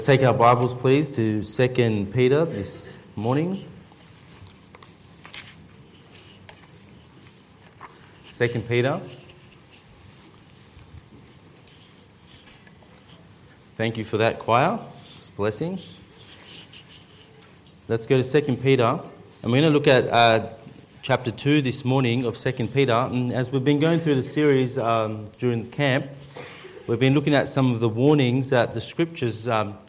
Take our Bibles, please, to 2 Peter this morning. 2 Peter. Thank you for that, choir. It's a blessing. Let's go to 2 Peter. And we're going to look at chapter 2 this morning of 2 Peter. And as we've been going through the series during the camp, we've been looking at some of the warnings that the Scriptures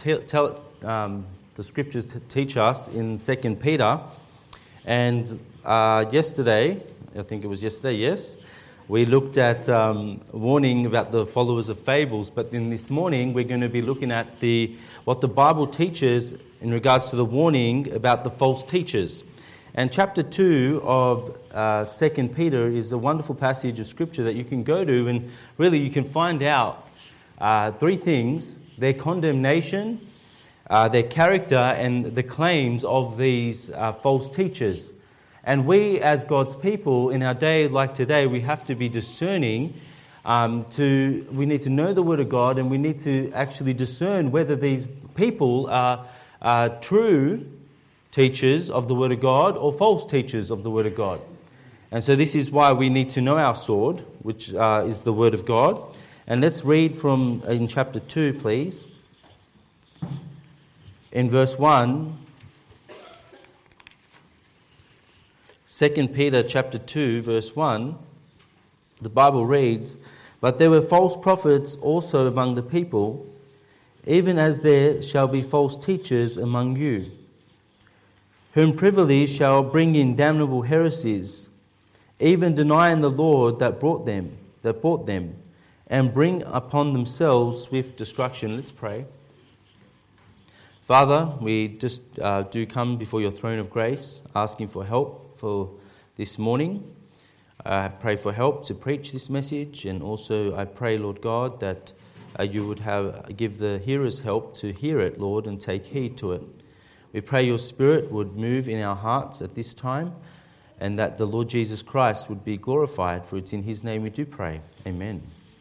teach us in 2 Peter. And yesterday, I think it was yesterday, yes, we looked at warning about the followers of fables. But then this morning, we're going to be looking at what the Bible teaches in regards to the warning about the false teachers. And chapter 2 of 2 Peter is a wonderful passage of Scripture that you can go to, and really you can find out three things: their condemnation, their character, and the claims of these false teachers. And we, as God's people, in our day like today, we have to be discerning. We need to know the Word of God, and we need to actually discern whether these people are true teachers of the Word of God or false teachers of the Word of God. And so this is why we need to know our sword, which is the Word of God. And let's read from in chapter 2, please. In verse 1, 2 Peter chapter 2, verse 1, the Bible reads, "But there were false prophets also among the people, even as there shall be false teachers among you, whom privily shall bring in damnable heresies, even denying the Lord that bought them, and bring upon themselves swift destruction." Let's pray. Father, we just do come before your throne of grace, asking for help for this morning. I pray for help to preach this message, and also I pray, Lord God, that you would give the hearers help to hear it, Lord, and take heed to it. We pray your Spirit would move in our hearts at this time, and that the Lord Jesus Christ would be glorified, for it's in his name we do pray. Amen.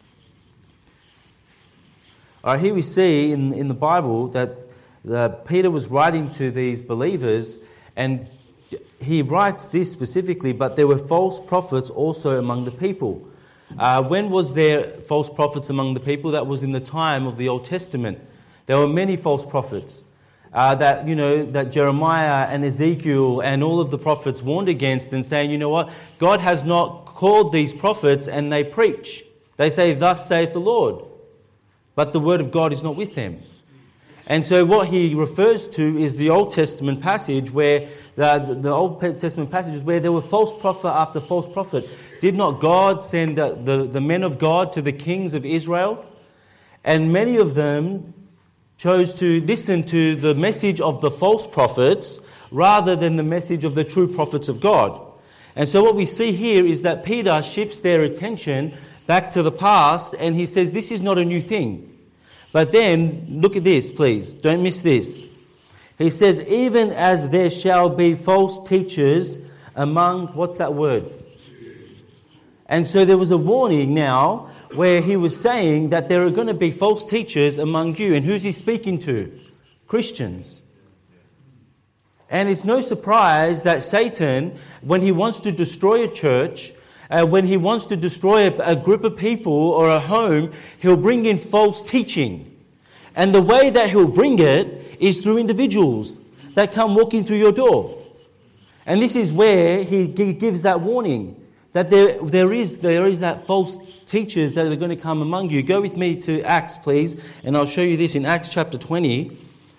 All right, here we see in the Bible that Peter was writing to these believers, and he writes this specifically, but there were false prophets also among the people. When was there false prophets among the people? That was in the time of the Old Testament. There were many false prophets. That Jeremiah and Ezekiel and all of the prophets warned against, and saying, you know what, God has not called these prophets, and they preach. They say, "Thus saith the Lord," but the word of God is not with them. And so what he refers to is the Old Testament passage, where the Old Testament passages where there were false prophet after false prophet. Did not God send the men of God to the kings of Israel? And many of them chose to listen to the message of the false prophets rather than the message of the true prophets of God. And so what we see here is that Peter shifts their attention back to the past, and he says this is not a new thing. But then, look at this, please. Don't miss this. He says, even as there shall be false teachers among, what's that word? And so there was a warning now where he was saying that there are going to be false teachers among you. And who's he speaking to? Christians. And it's no surprise that Satan, when he wants to destroy a church, when he wants to destroy a group of people or a home, he'll bring in false teaching. And the way that he'll bring it is through individuals that come walking through your door. And this is where he gives that warning, that there is that false teachers that are going to come among you. Go with me to Acts, please, and I'll show you this in Acts chapter 20.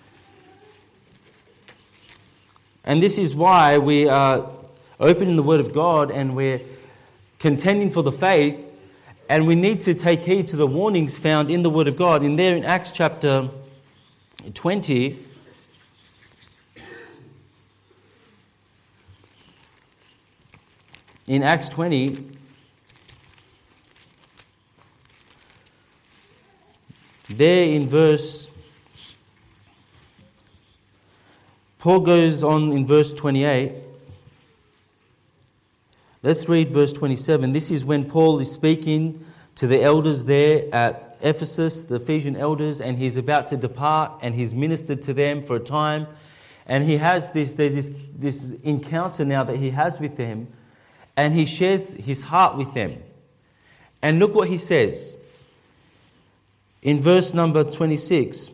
And this is why we are opening the Word of God, and we're contending for the faith, and we need to take heed to the warnings found in the Word of God. In there in Acts chapter 20, in Acts 20, there in verse, Paul goes on in verse 28. Let's read verse 27. This is when Paul is speaking to the elders there at Ephesus, the Ephesian elders, and he's about to depart, and he's ministered to them for a time. And he has there's this encounter now that he has with them, and he shares his heart with them. And look what he says in verse number 26.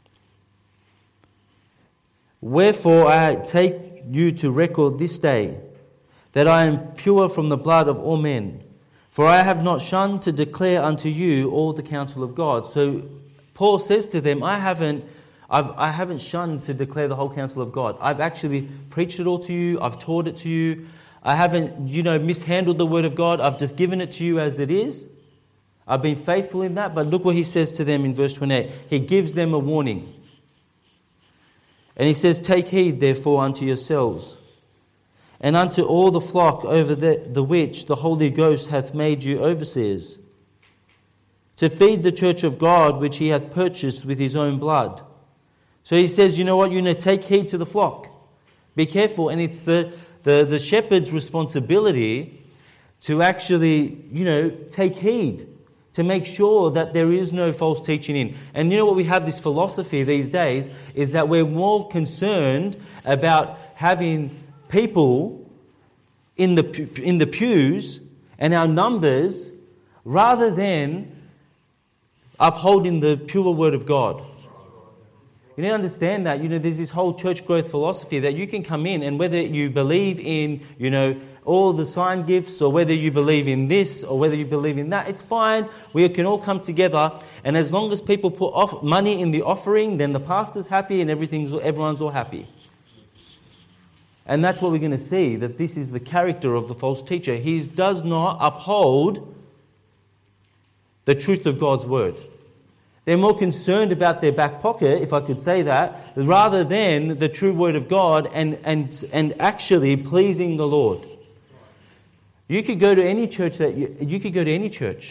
Wherefore I take you to record this day, that I am pure from the blood of all men. For I have not shunned to declare unto you all the counsel of God. So Paul says to them, I haven't shunned to declare the whole counsel of God. I've actually preached it all to you. I've taught it to you. I haven't, mishandled the word of God. I've just given it to you as it is. I've been faithful in that. But look what he says to them in verse 28. He gives them a warning. And he says, take heed therefore unto yourselves, and unto all the flock over the which the Holy Ghost hath made you overseers, to feed the church of God which he hath purchased with his own blood. So he says, you know what, you need to take heed to the flock. Be careful. And it's the shepherd's responsibility to actually, take heed, to make sure that there is no false teaching in. And you know what, we have this philosophy these days, is that we're more concerned about having people in the pews and our numbers rather than upholding the pure word of God. You need to understand that, there's this whole church growth philosophy that you can come in, and whether you believe in, all the sign gifts, or whether you believe in this, or whether you believe in that, it's fine. We can all come together, and as long as people put money in the offering, then the pastor's happy and everyone's all happy. And that's what we're going to see, that this is the character of the false teacher. He does not uphold the truth of God's word. They're more concerned about their back pocket, if I could say that, rather than the true word of God and actually pleasing the Lord. You could go to any church and you could go to any church,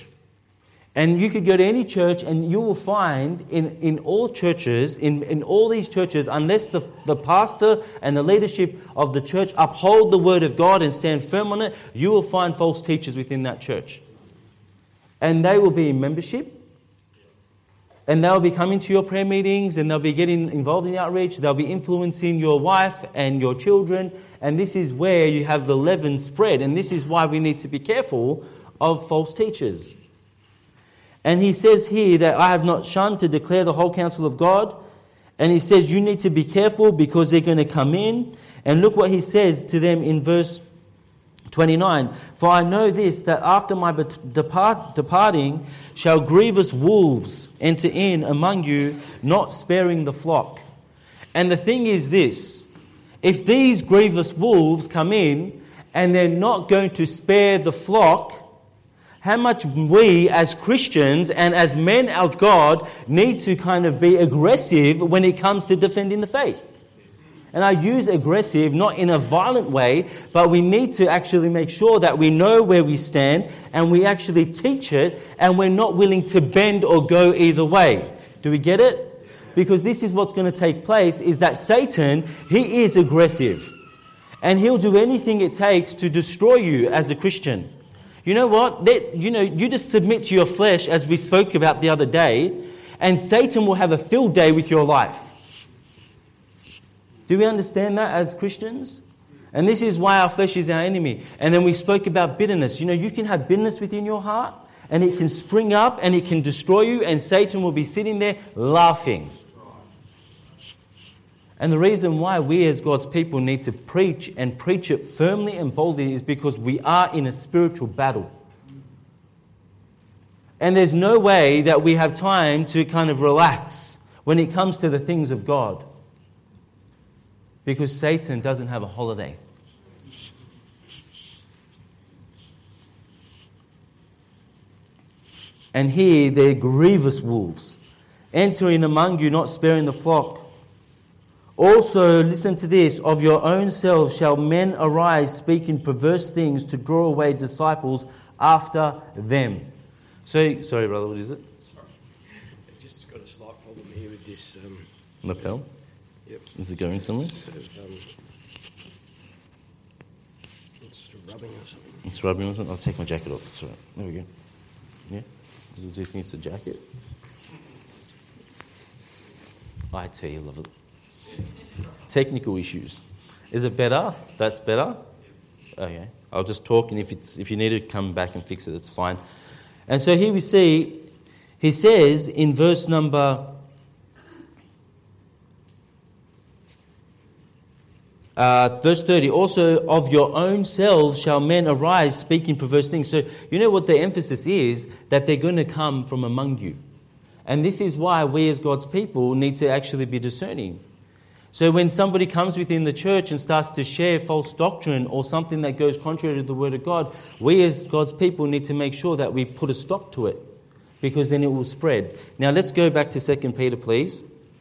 and you will find in all churches, in all these churches, unless the pastor and the leadership of the church uphold the word of God and stand firm on it, you will find false teachers within that church. And they will be in membership, and they'll be coming to your prayer meetings, and they'll be getting involved in outreach. They'll be influencing your wife and your children. And this is where you have the leaven spread. And this is why we need to be careful of false teachers. And he says here that I have not shunned to declare the whole counsel of God. And he says you need to be careful because they're going to come in. And look what he says to them in verse 29. For I know this, that after my departing shall grievous wolves enter in among you, not sparing the flock. And the thing is this, if these grievous wolves come in and they're not going to spare the flock, how much we as Christians and as men of God need to kind of be aggressive when it comes to defending the faith. And I use aggressive not in a violent way, but we need to actually make sure that we know where we stand and we actually teach it, and we're not willing to bend or go either way. Do we get it? Because this is what's going to take place, is that Satan, he is aggressive. And he'll do anything it takes to destroy you as a Christian. You know what? You just submit to your flesh, as we spoke about the other day, and Satan will have a field day with your life. Do we understand that as Christians? And this is why our flesh is our enemy. And then we spoke about bitterness. You can have bitterness within your heart, and it can spring up and it can destroy you, and Satan will be sitting there laughing. And the reason why we as God's people need to preach and preach it firmly and boldly is because we are in a spiritual battle. And there's no way that we have time to kind of relax when it comes to the things of God. Because Satan doesn't have a holiday. And here they're grievous wolves, entering among you, not sparing the flock. Also, listen to this, of your own selves shall men arise, speaking perverse things to draw away disciples after them. So, sorry, brother, what is it? Sorry. I've just got a slight problem here with this. Lapel? Yep. Is it going somewhere? It's rubbing or something. It's rubbing or something? I'll take my jacket off. It's all right. There we go. Yeah? Do you think it's a jacket? IT, I love it. Technical issues. Is it better? That's better? Okay. I'll just talk, and if you need to come back and fix it, it's fine. And so here we see, he says in verse number verse 30, also of your own selves shall men arise speaking perverse things. So you know what the emphasis is? That they're going to come from among you. And this is why we as God's people need to actually be discerning. So when somebody comes within the church and starts to share false doctrine or something that goes contrary to the Word of God, we as God's people need to make sure that we put a stop to it, because then it will spread. Now let's go back to 2 Peter, please.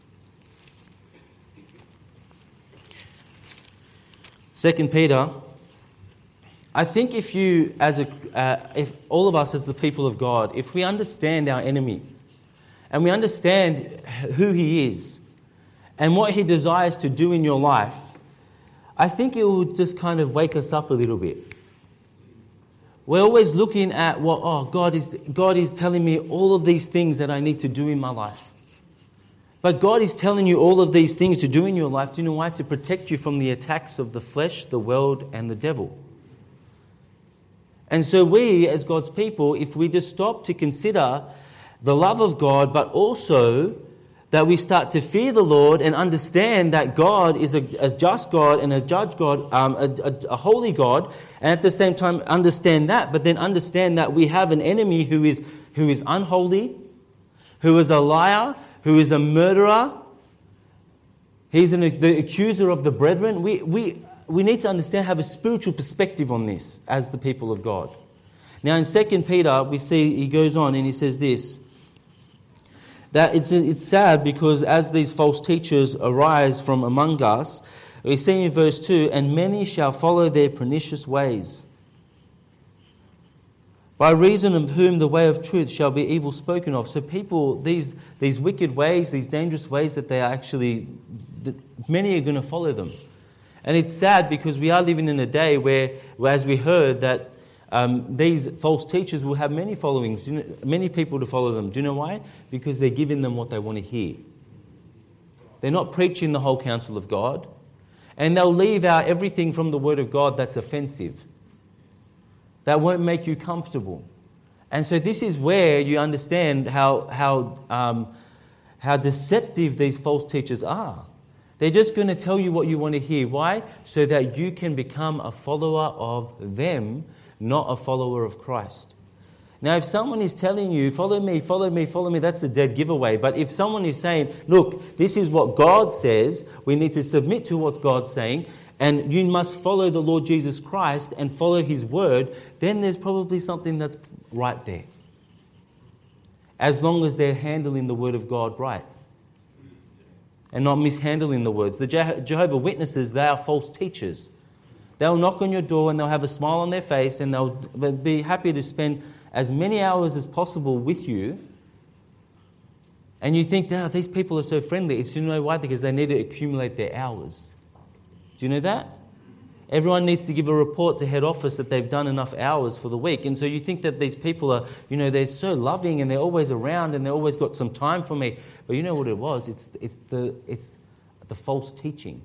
2 Peter, I think if all of us as the people of God, if we understand our enemy and we understand who he is and what he desires to do in your life, I think it will just kind of wake us up a little bit. We're always looking at God is telling me all of these things that I need to do in my life. But God is telling you all of these things to do in your life. Do you know why? To protect you from the attacks of the flesh, the world, and the devil. And so we, as God's people, if we just stop to consider the love of God, but also that we start to fear the Lord and understand that God is a just God and a judge God, a holy God, and at the same time understand that, but then understand that we have an enemy who is unholy, who is a liar, who is a murderer. He's the accuser of the brethren. We need to understand, have a spiritual perspective on this as the people of God. Now in 2 Peter, we see he goes on and he says this, that it's sad because as these false teachers arise from among us, we see in verse 2, and many shall follow their pernicious ways, by reason of whom the way of truth shall be evil spoken of. So people, these wicked ways, these dangerous ways that they are actually, many are going to follow them. And it's sad because we are living in a day where as we heard, that these false teachers will have many followings, many people to follow them. Do you know why? Because they're giving them what they want to hear. They're not preaching the whole counsel of God. And they'll leave out everything from the Word of God that's offensive, that won't make you comfortable. And so this is where you understand how deceptive these false teachers are. They're just going to tell you what you want to hear. Why? So that you can become a follower of them, not a follower of Christ. Now, if someone is telling you, follow me, follow me, follow me, that's a dead giveaway. But if someone is saying, look, this is what God says, we need to submit to what God's saying, and you must follow the Lord Jesus Christ and follow His word, then there's probably something that's right there. As long as they're handling the word of God right and not mishandling the words. The Jehovah's Witnesses, they are false teachers. They'll knock on your door and they'll have a smile on their face and they'll be happy to spend as many hours as possible with you. And you think, these people are so friendly. It's, you know why? Because they need to accumulate their hours. Do you know that? Everyone needs to give a report to head office that they've done enough hours for the week. And so you think that these people are, they're so loving and they're always around and they've always got some time for me. But you know what it was? It's the false teaching.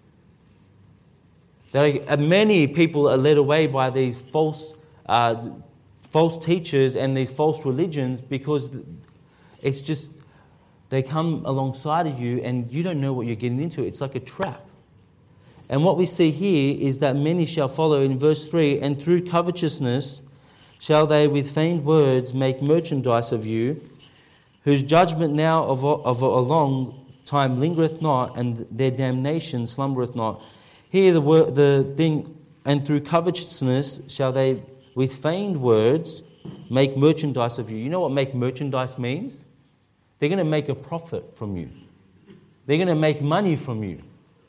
Many people are led away by these false teachers and these false religions because it's just, they come alongside of you and you don't know what you're getting into. It's like a trap. And what we see here is that many shall follow in verse 3, and through covetousness shall they with feigned words make merchandise of you, whose judgment now of a long time lingereth not, and their damnation slumbereth not. Here the thing, and through covetousness shall they with feigned words make merchandise of you. You know what make merchandise means? They're going to make a profit from you. They're going to make money from you.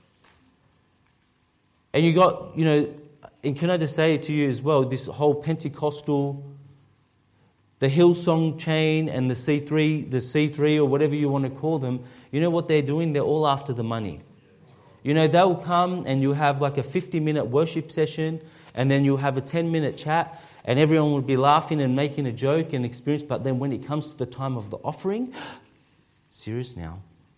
And you got, and can I just say to you as well, this whole Pentecostal, the Hillsong chain and the C3 or whatever you want to call them, you know what they're doing? They're all after the money. They'll come and you'll have like a 50-minute worship session and then you'll have a 10-minute chat and everyone would be laughing and making a joke and experience. But then when it comes to the time of the offering, serious now.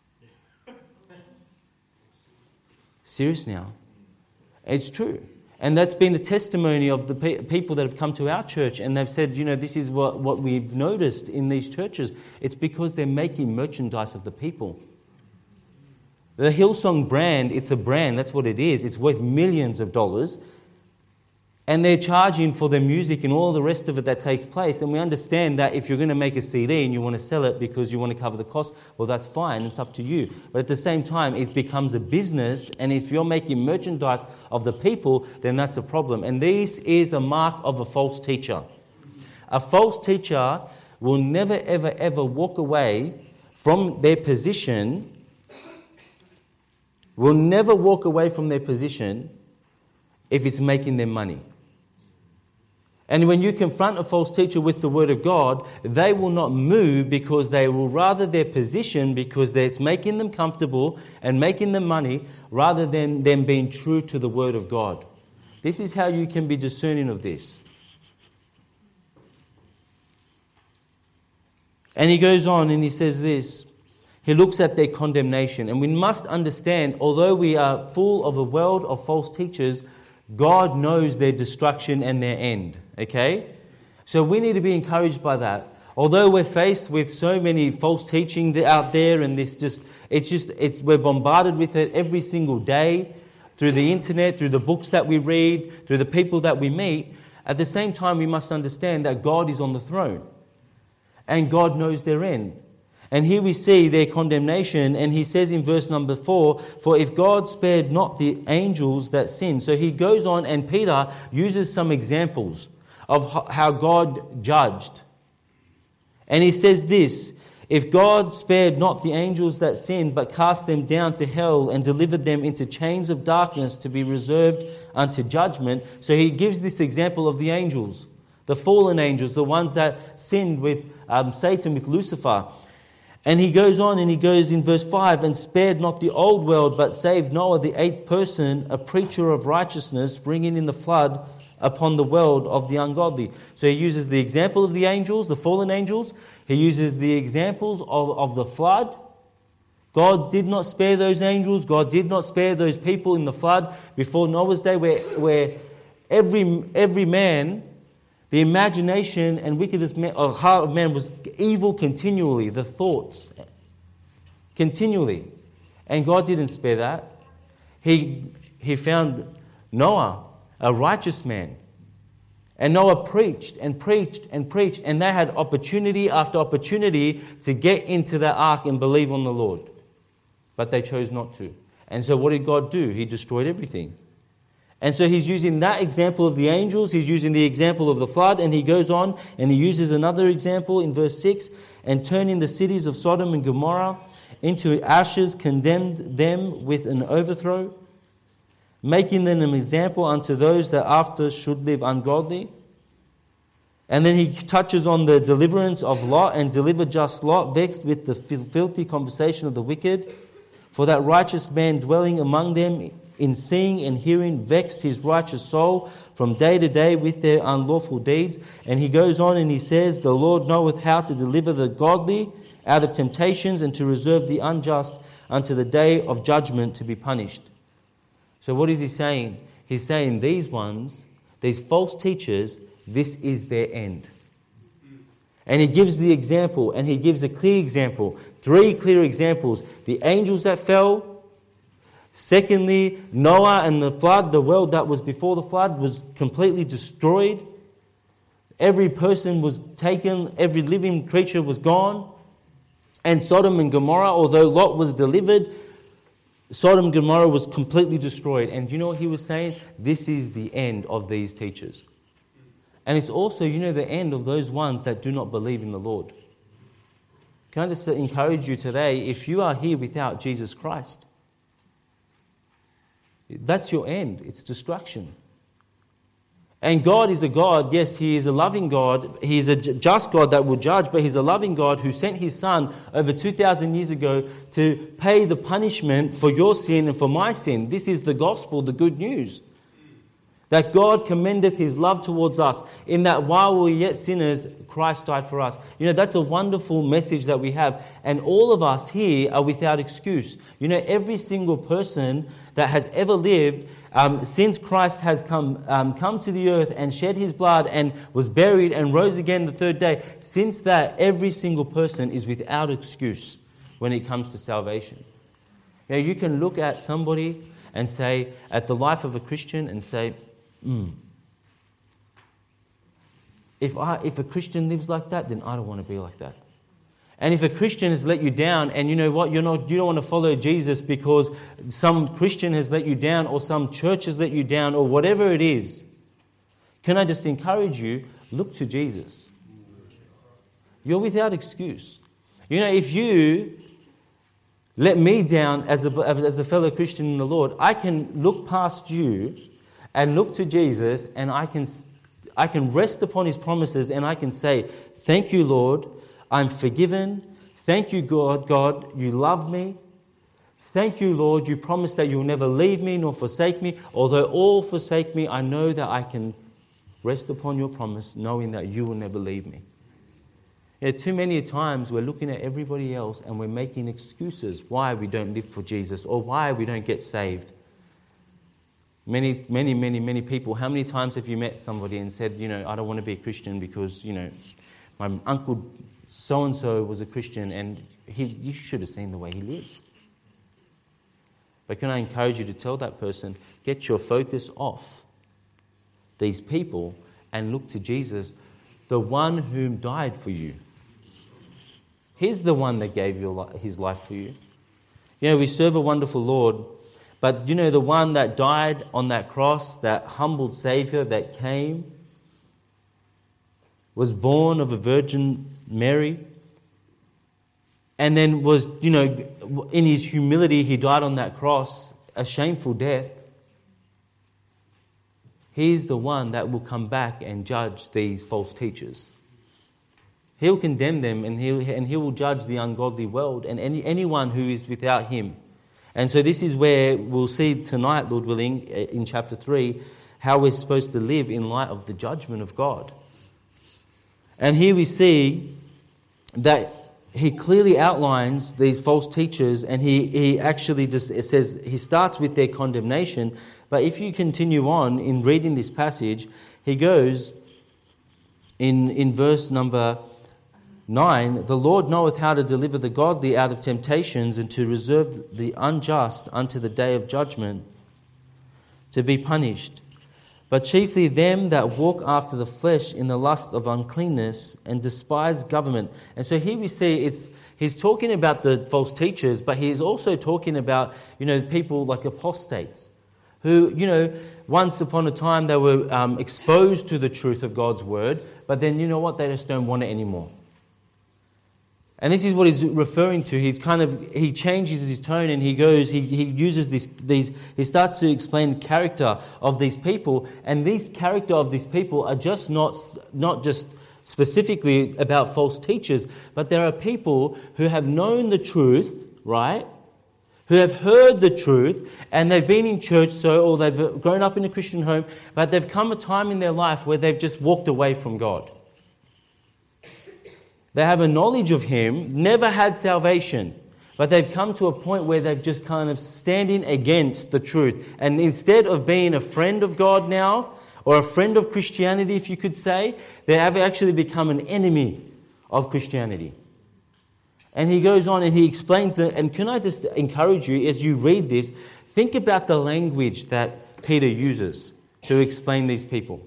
Serious now. It's true. And that's been a testimony of the people that have come to our church, and they've said, this is what we've noticed in these churches. It's because they're making merchandise of the people. The Hillsong brand, it's a brand, that's what it is. It's worth millions of dollars. And they're charging for the music and all the rest of it that takes place. And we understand that if you're going to make a CD and you want to sell it because you want to cover the cost, well, that's fine. It's up to you. But at the same time, it becomes a business. And if you're making merchandise of the people, then that's a problem. And this is a mark of a false teacher. A false teacher will never, ever, ever walk away from their position. Will never walk away from their position if it's making them money. And when you confront a false teacher with the Word of God, they will not move because they will rather their position, because it's making them comfortable and making them money, rather than them being true to the Word of God. This is how you can be discerning of this. And he goes on and he says this. He looks at their condemnation. And we must understand, although we are full of a world of false teachers, God knows their destruction and their end. Okay? So we need to be encouraged by that. Although we're faced with so many false teaching out there, and we're bombarded with it every single day through the internet, through the books that we read, through the people that we meet. At the same time, we must understand that God is on the throne and God knows their end. And here we see their condemnation, and he says in verse number 4, for if God spared not the angels that sinned. So he goes on, and Peter uses some examples of how God judged. And he says this, if God spared not the angels that sinned, but cast them down to hell and delivered them into chains of darkness to be reserved unto judgment. So he gives this example of the angels, the fallen angels, the ones that sinned with Satan, with Lucifer. And he goes on and he goes in verse 5, and spared not the old world, but saved Noah, the eighth person, a preacher of righteousness, bringing in the flood upon the world of the ungodly. So he uses the example of the angels, the fallen angels. He uses the examples of the flood. God did not spare those angels. God did not spare those people in the flood before Noah's day, where every man, the imagination and wickedness of heart of man was evil continually, the thoughts continually. And God didn't spare that. He found Noah, a righteous man. And Noah preached and preached and preached, and they had opportunity after opportunity to get into the ark and believe on the Lord. But they chose not to. And so what did God do? He destroyed everything. And so he's using that example of the angels, he's using the example of the flood, and he goes on and he uses another example in verse 6, and turning the cities of Sodom and Gomorrah into ashes, condemned them with an overthrow, making them an example unto those that after should live ungodly. And then he touches on the deliverance of Lot, and delivered just Lot, vexed with the filthy conversation of the wicked. For that righteous man dwelling among them, in seeing and hearing, vexed his righteous soul from day to day with their unlawful deeds. And he goes on and he says, the Lord knoweth how to deliver the godly out of temptations, and to reserve the unjust unto the day of judgment to be punished. So what is he saying? He's saying these ones, these false teachers, this is their end. And he gives the example, and he gives a clear example, 3 clear examples. The angels that fell. Secondly, Noah and the flood, the world that was before the flood was completely destroyed. Every person was taken, every living creature was gone. And Sodom and Gomorrah, although Lot was delivered, Sodom and Gomorrah was completely destroyed. And you know what he was saying? This is the end of these teachers. And it's also, the end of those ones that do not believe in the Lord. Can I just encourage you today, if you are here without Jesus Christ, that's your end. It's destruction. And God is a God, yes, He is a loving God. He is a just God that will judge, but He's a loving God who sent His Son over 2,000 years ago to pay the punishment for your sin and for my sin. This is the gospel, the good news. That God commendeth his love towards us, in that while we were yet sinners, Christ died for us. That's a wonderful message that we have. And all of us here are without excuse. Every single person that has ever lived, since Christ has come to the earth and shed his blood and was buried and rose again the third day, since that, every single person is without excuse when it comes to salvation. You can look at somebody and say, at the life of a Christian, and say, if a Christian lives like that, then I don't want to be like that. And if a Christian has let you down, and you know what, you don't want to follow Jesus because some Christian has let you down, or some church has let you down, or whatever it is, can I just encourage you, look to Jesus. You're without excuse. If you let me down as a fellow Christian in the Lord, I can look past you and look to Jesus, and I can rest upon his promises, and I can say, thank you, Lord, I'm forgiven. Thank you, God, you love me. Thank you, Lord, you promise that you'll never leave me nor forsake me. Although all forsake me, I know that I can rest upon your promise, knowing that you will never leave me. Too many times we're looking at everybody else and we're making excuses why we don't live for Jesus or why we don't get saved. Many people, how many times have you met somebody and said, I don't want to be a Christian because, my uncle so-and-so was a Christian and you should have seen the way he lives. But can I encourage you to tell that person, get your focus off these people and look to Jesus, the one whom died for you. He's the one that gave his life for you. We serve a wonderful Lord, but the one that died on that cross, that humbled Savior that came, was born of a Virgin Mary, and then was, in his humility, he died on that cross, a shameful death. He's the one that will come back and judge these false teachers. He'll condemn them, and he will judge the ungodly world and anyone who is without him. And so this is where we'll see tonight, Lord willing, in chapter 3, how we're supposed to live in light of the judgment of God. And here we see that he clearly outlines these false teachers, and he actually it says he starts with their condemnation. But if you continue on in reading this passage, he goes in verse number 9, the Lord knoweth how to deliver the godly out of temptations, and to reserve the unjust unto the day of judgment, to be punished. But chiefly them that walk after the flesh in the lust of uncleanness, and despise government. And so here we see he's talking about the false teachers, but he's also talking about, people like apostates, who, once upon a time they were exposed to the truth of God's word, but then they just don't want it anymore. And this is what he's referring to. He changes his tone, and he uses he starts to explain the character of these people. And this character of these people are just not just specifically about false teachers, but there are people who have known the truth, right? Who have heard the truth, and they've been in church, or they've grown up in a Christian home, but they've come a time in their life where they've just walked away from God. They have a knowledge of him, never had salvation, but they've come to a point where they've just kind of standing against the truth. And instead of being a friend of God now, or a friend of Christianity, if you could say, they have actually become an enemy of Christianity. And he goes on and he explains that. And can I just encourage you, as you read this, think about the language that Peter uses to explain these people.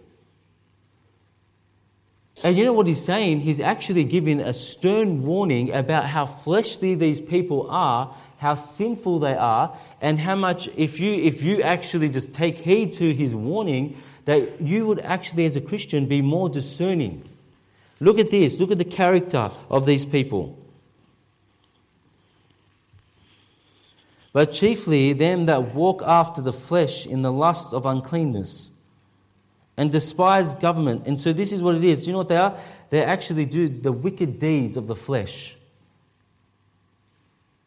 And you know what he's saying? He's actually giving a stern warning about how fleshly these people are, how sinful they are, and how much, if you actually just take heed to his warning, that you would actually, as a Christian, be more discerning. Look at this. Look at the character of these people. But chiefly them that walk after the flesh in the lust of uncleanness, and despise government. And so this is what it is. Do you know what they are? They actually do the wicked deeds of the flesh.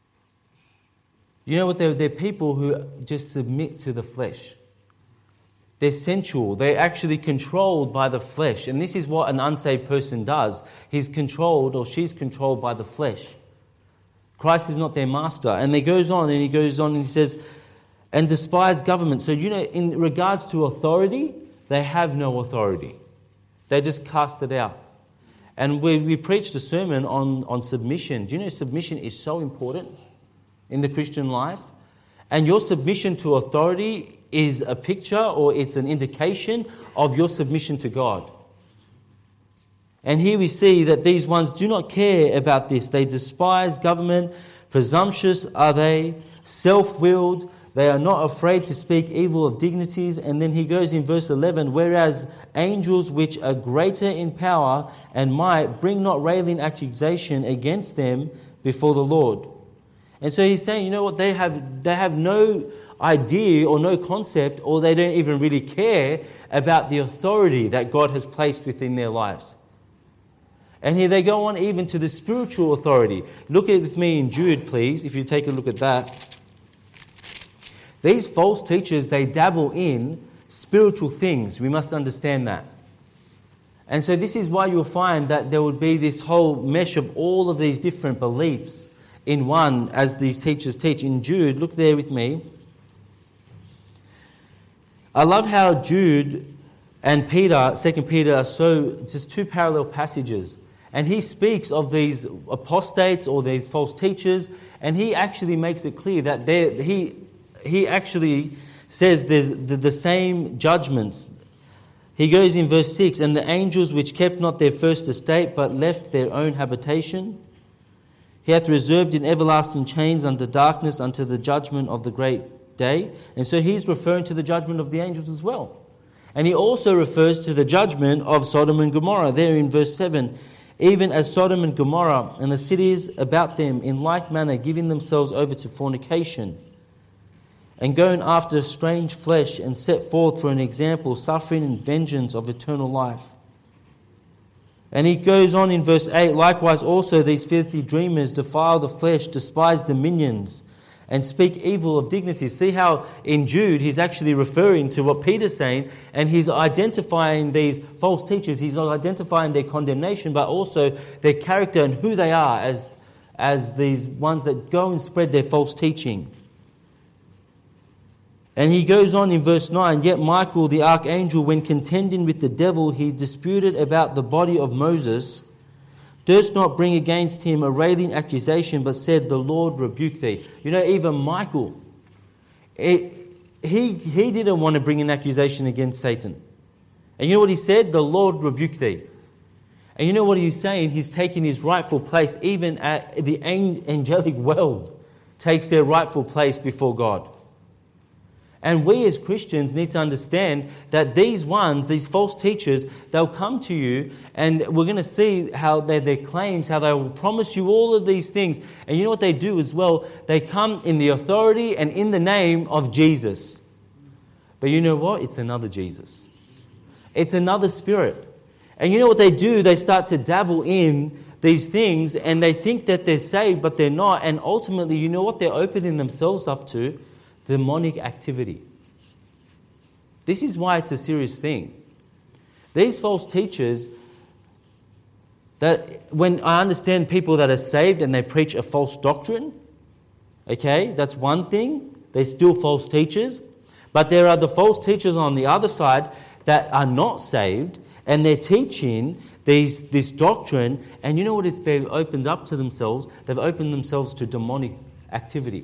You know what? They're people who just submit to the flesh. They're sensual. They're actually controlled by the flesh. And this is what an unsaved person does. He's controlled or she's controlled by the flesh. Christ is not their master. And he goes on and he says, and despise government. So, in regards to authority, they have no authority. They just cast it out. And we preached a sermon on submission. Do you know submission is so important in the Christian life? And your submission to authority is a picture or it's an indication of your submission to God. And here we see that these ones do not care about this. They despise government. Presumptuous are they, self-willed. They are not afraid to speak evil of dignities. And then he goes in verse 11, whereas angels which are greater in power and might bring not railing accusation against them before the Lord. And so he's saying, you know what, they have no idea or no concept, or they don't even really care about the authority that God has placed within their lives. And here they go on even to the spiritual authority. Look at it with me in Jude, please, if you take a look at that. These false teachers, they dabble in spiritual things. We must understand that. And so this is why you'll find that there would be this whole mesh of all of these different beliefs in one as these teachers teach. In Jude, look there with me. I love how Jude and Peter, 2 Peter, are so just two parallel passages. And he speaks of these apostates or these false teachers, and he actually makes it clear that he actually says there's the same judgments. He goes in verse 6, and the angels which kept not their first estate, but left their own habitation, he hath reserved in everlasting chains under darkness unto the judgment of the great day. And so he's referring to the judgment of the angels as well. And he also refers to the judgment of Sodom and Gomorrah there in verse 7. Even as Sodom and Gomorrah and the cities about them in like manner giving themselves over to fornication and going after strange flesh and set forth for an example suffering and vengeance of eternal life. And he goes on in verse 8, likewise also these filthy dreamers defile the flesh, despise dominions, and speak evil of dignities. See how in Jude he's actually referring to what Peter's saying, and he's identifying these false teachers. He's not identifying their condemnation, but also their character and who they are as these ones that go and spread their false teaching. And he goes on in verse 9, yet Michael the archangel, when contending with the devil, he disputed about the body of Moses, durst not bring against him a railing accusation, but said, the Lord rebuke thee. You know, even Michael, he didn't want to bring an accusation against Satan. And you know what he said? The Lord rebuke thee. And you know what he's saying? He's taking his rightful place. Even at the angelic world takes their rightful place before God. And we as Christians need to understand that these false teachers, they'll come to you, and we're going to see how their claims, how they will promise you all of these things. And you know what they do as well? They come in the authority and in the name of Jesus. But you know what? It's another Jesus. It's another spirit. And you know what they do? They start to dabble in these things, and they think that they're saved, but they're not. And ultimately, you know what they're opening themselves up to? Demonic activity. This is why it's a serious thing. These false teachers, that when I understand people that are saved and they preach a false doctrine, okay, that's one thing. They're still false teachers. But there are the false teachers on the other side that are not saved, and they're teaching this doctrine, and you know what they've opened up to themselves? They've opened themselves to demonic activity.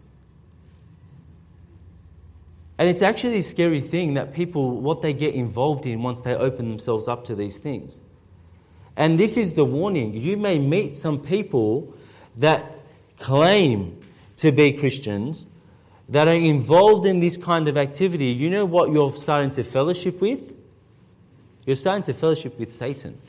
And it's actually a scary thing that people, what they get involved in once they open themselves up to these things. And this is the warning. You may meet some people that claim to be Christians that are involved in this kind of activity. You know what you're starting to fellowship with? You're starting to fellowship with Satan.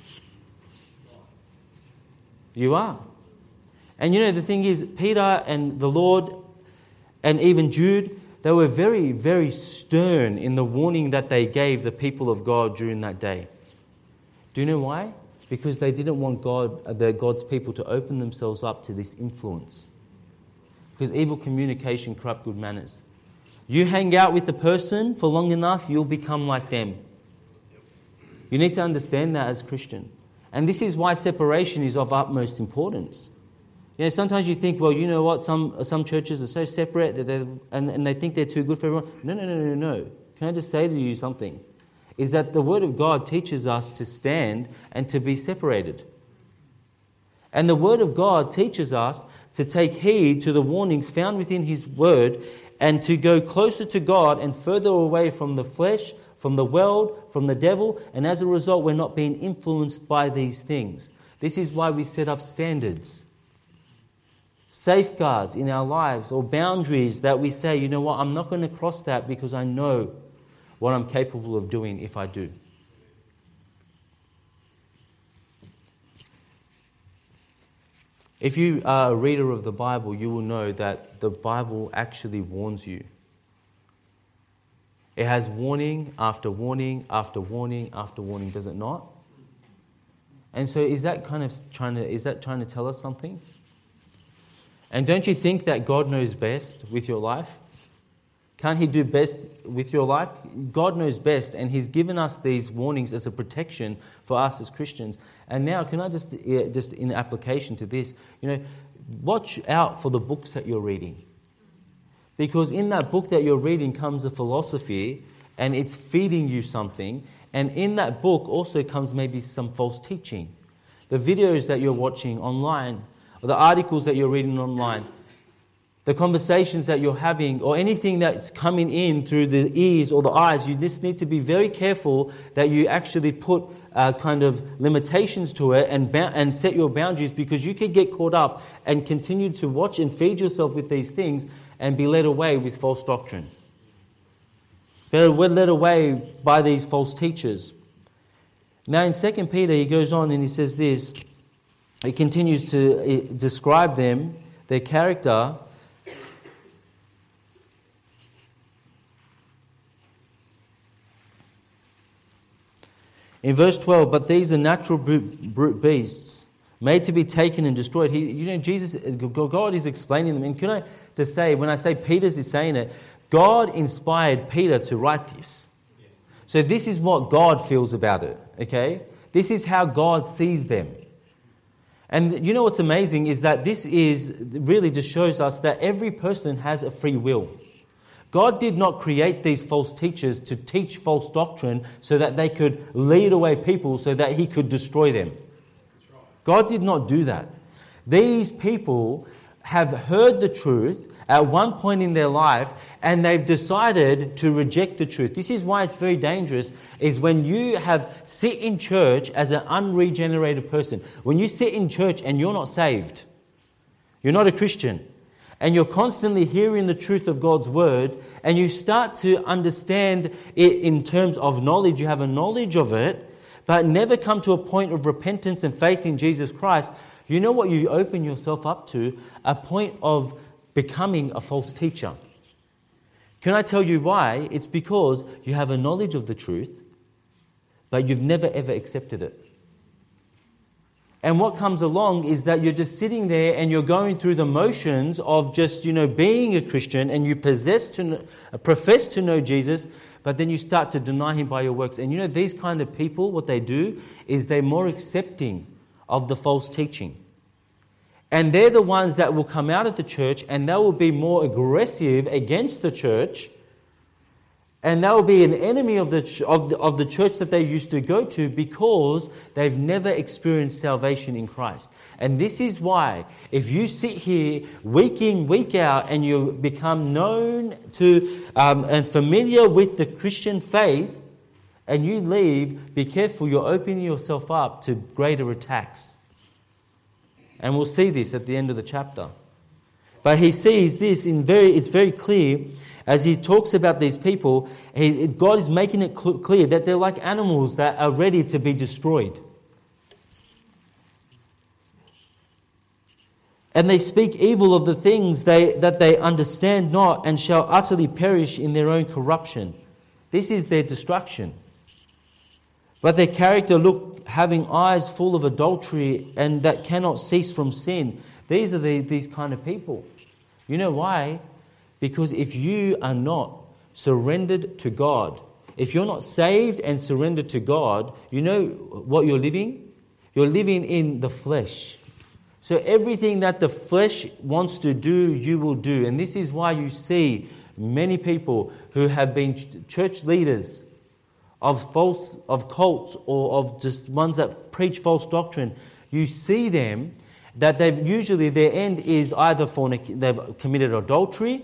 You are. And you know, the thing is, Peter and the Lord and even Jude, they were very, very stern in the warning that they gave the people of God during that day. Do you know why? Because they didn't want God's people to open themselves up to this influence. Because evil communication corrupts good manners. You hang out with the person for long enough, you'll become like them. You need to understand that as a Christian. And this is why separation is of utmost importance. You know, sometimes you think, well, you know what, some churches are so separate that and they think they're too good for everyone. No. Can I just say to you something? Is that the Word of God teaches us to stand and to be separated. And the Word of God teaches us to take heed to the warnings found within His Word and to go closer to God and further away from the flesh, from the world, from the devil. And as a result, we're not being influenced by these things. This is why we set up standards, safeguards in our lives, or boundaries that we say, you know what, I'm not going to cross that because I know what I'm capable of doing if I do. If you are a reader of the Bible, you will know that the Bible actually warns you. It has warning after warning after warning after warning, does it not? And so is that trying to tell us something? And don't you think that God knows best with your life? Can't He do best with your life? God knows best, and He's given us these warnings as a protection for us as Christians. And now, can I just in application to this, watch out for the books that you're reading. Because in that book that you're reading comes a philosophy, and it's feeding you something. And in that book also comes maybe some false teaching. The videos that you're watching online, or the articles that you're reading online, the conversations that you're having, or anything that's coming in through the ears or the eyes, you just need to be very careful that you actually put kind of limitations to it and set your boundaries, because you could get caught up and continue to watch and feed yourself with these things and be led away with false doctrine. We're led away by these false teachers. Now in 2 Peter he goes on and he says this. He continues to describe them, their character. In verse 12, but these are natural brute beasts, made to be taken and destroyed. God is explaining them. And can I just say, when I say Peter's is saying it, God inspired Peter to write this. So this is what God feels about it, okay? This is how God sees them. And you know what's amazing is that this is really just shows us that every person has a free will. God did not create these false teachers to teach false doctrine so that they could lead away people so that He could destroy them. God did not do that. These people have heard the truth at one point in their life and they've decided to reject the truth. This is why it's very dangerous, is when you sit in church as an unregenerated person. When you sit in church and you're not saved, you're not a Christian, and you're constantly hearing the truth of God's word, and you start to understand it in terms of knowledge, you have a knowledge of it, but never come to a point of repentance and faith in Jesus Christ, you know what you open yourself up to? A point of becoming a false teacher. Can I tell you why? It's because you have a knowledge of the truth, but you've never ever accepted it. And what comes along is that you're just sitting there and you're going through the motions of just, being a Christian, and you profess to know Jesus, but then you start to deny Him by your works. And these kind of people, what they do is they're more accepting of the false teaching. And they're the ones that will come out of the church and they will be more aggressive against the church, and they will be an enemy of the church that they used to go to, because they've never experienced salvation in Christ. And this is why, if you sit here week in, week out, and you become known to and familiar with the Christian faith, and you leave, be careful, you're opening yourself up to greater attacks. And we'll see this at the end of the chapter. But he sees this it's very clear. As he talks about these people, God is making it clear that they're like animals that are ready to be destroyed. And they speak evil of the things that they understand not, and shall utterly perish in their own corruption. This is their destruction. But their character having eyes full of adultery, and that cannot cease from sin. These are these kind of people. You know why? Because if you are not surrendered to God, if you're not saved and surrendered to God, you know what you're living? You're living in the flesh. So everything that the flesh wants to do, you will do. And this is why you see many people who have been church leaders of cults or of just ones that preach false doctrine. You see them that they've usually their end is either they've committed adultery,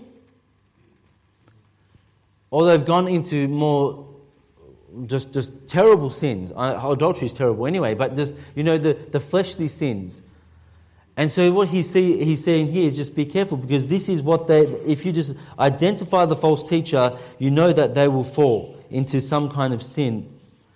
or they've gone into more just terrible sins. Adultery is terrible anyway, but just the fleshly sins. And so what he's saying here is just be careful, because this is what if you just identify the false teacher, you know that they will fall into some kind of sin.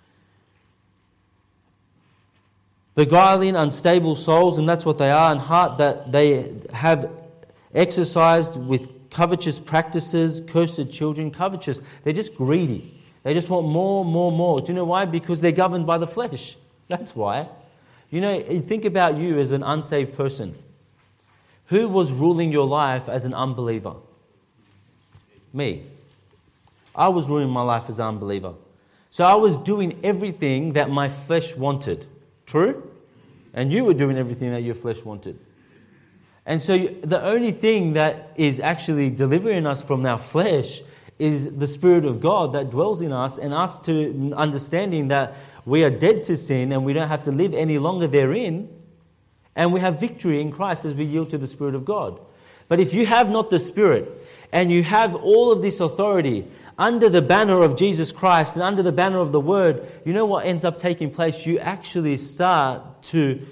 Beguiling unstable souls, and that's what they are, and heart that they have exercised with covetous practices, cursed children, covetous. They're just greedy. They just want more. Do you know why? Because they're governed by the flesh. That's why. Think about you as an unsaved person. Who was ruling your life as an unbeliever? Me. I was ruling my life as an unbeliever. So I was doing everything that my flesh wanted. True? And you were doing everything that your flesh wanted. And so the only thing that is actually delivering us from our flesh is the Spirit of God that dwells in us, and us to understanding that we are dead to sin and we don't have to live any longer therein, and we have victory in Christ as we yield to the Spirit of God. But if you have not the Spirit, and you have all of this authority under the banner of Jesus Christ and under the banner of the Word, you know what ends up taking place? You actually start to,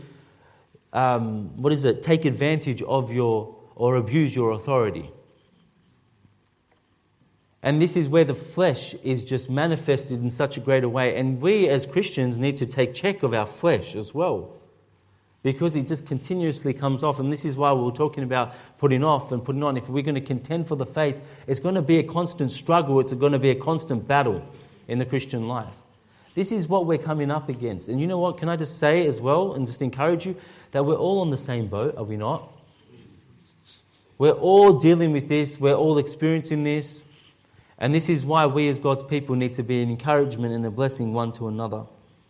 take advantage of or abuse your authority. And this is where the flesh is just manifested in such a greater way. And we as Christians need to take check of our flesh as well, because it just continuously comes off. And this is why we were talking about putting off and putting on. If we're going to contend for the faith, it's going to be a constant struggle. It's going to be a constant battle in the Christian life. This is what we're coming up against. And you know what? Can I just say as well, and just encourage you, that we're all on the same boat, are we not? We're all dealing with this. We're all experiencing this. And this is why we as God's people need to be an encouragement and a blessing one to another.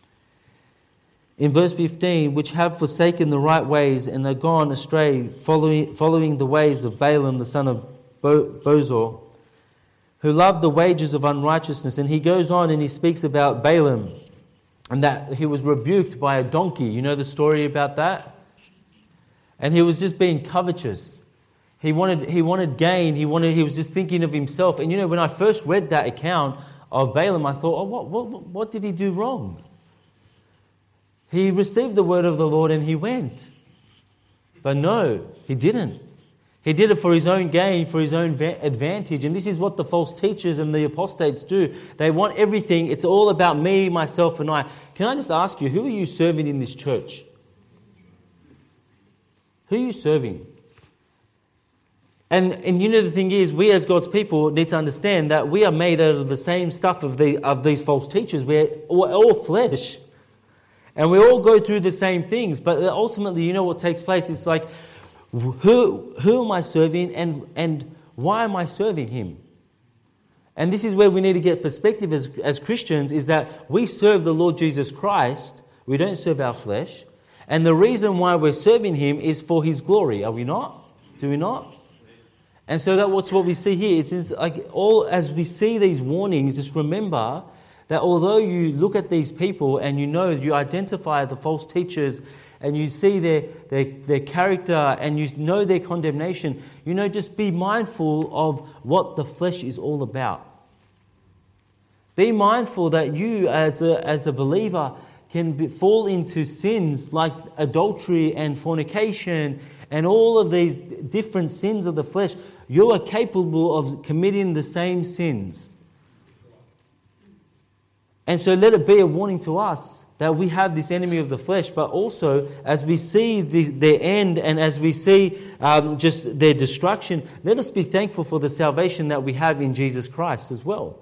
In verse 15, which have forsaken the right ways and are gone astray, following the ways of Balaam the son of Bosor, who loved the wages of unrighteousness. And he goes on and he speaks about Balaam, and that he was rebuked by a donkey. You know the story about that? And he was just being covetous. He wanted gain. He was just thinking of himself. And when I first read that account of Balaam, I thought, what did he do wrong? He received the word of the Lord and he went. But no, he didn't. He did it for his own gain, for his own advantage. And this is what the false teachers and the apostates do. They want everything. It's all about me, myself, and I. Can I just ask you, who are you serving in this church? Who are you serving? And the thing is, we as God's people need to understand that we are made out of the same stuff of these false teachers. We're all flesh. And we all go through the same things. But ultimately, what takes place is like, who am I serving and why am I serving him? And this is where we need to get perspective as Christians, is that we serve the Lord Jesus Christ. We don't serve our flesh. And the reason why we're serving him is for his glory. Are we not? Do we not? And so that's what we see here. It's like as we see these warnings, just remember that although you look at these people and you identify the false teachers and you see their character and you know their condemnation, just be mindful of what the flesh is all about. Be mindful that you as a believer can fall into sins like adultery and fornication and all of these different sins of the flesh. You are capable of committing the same sins. And so let it be a warning to us that we have this enemy of the flesh, but also as we see their end and as we see just their destruction, let us be thankful for the salvation that we have in Jesus Christ as well.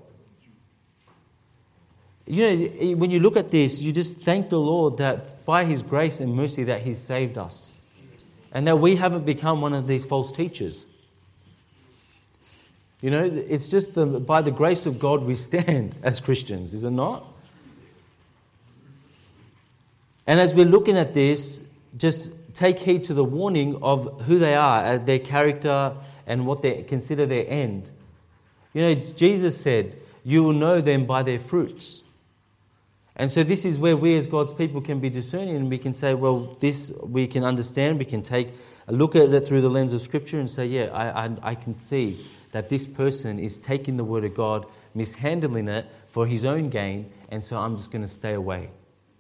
When you look at this, you just thank the Lord that by his grace and mercy that he's saved us. And that we haven't become one of these false teachers. You know, it's just by the grace of God we stand as Christians, is it not? And as we're looking at this, just take heed to the warning of who they are, their character, and what they consider their end. You know, Jesus said, you will know them by their fruits. And so this is where we as God's people can be discerning, and we can say, well, this we can understand, we can take a look at it through the lens of Scripture and say, yeah, I can see that this person is taking the Word of God, mishandling it for his own gain, and so I'm just going to stay away.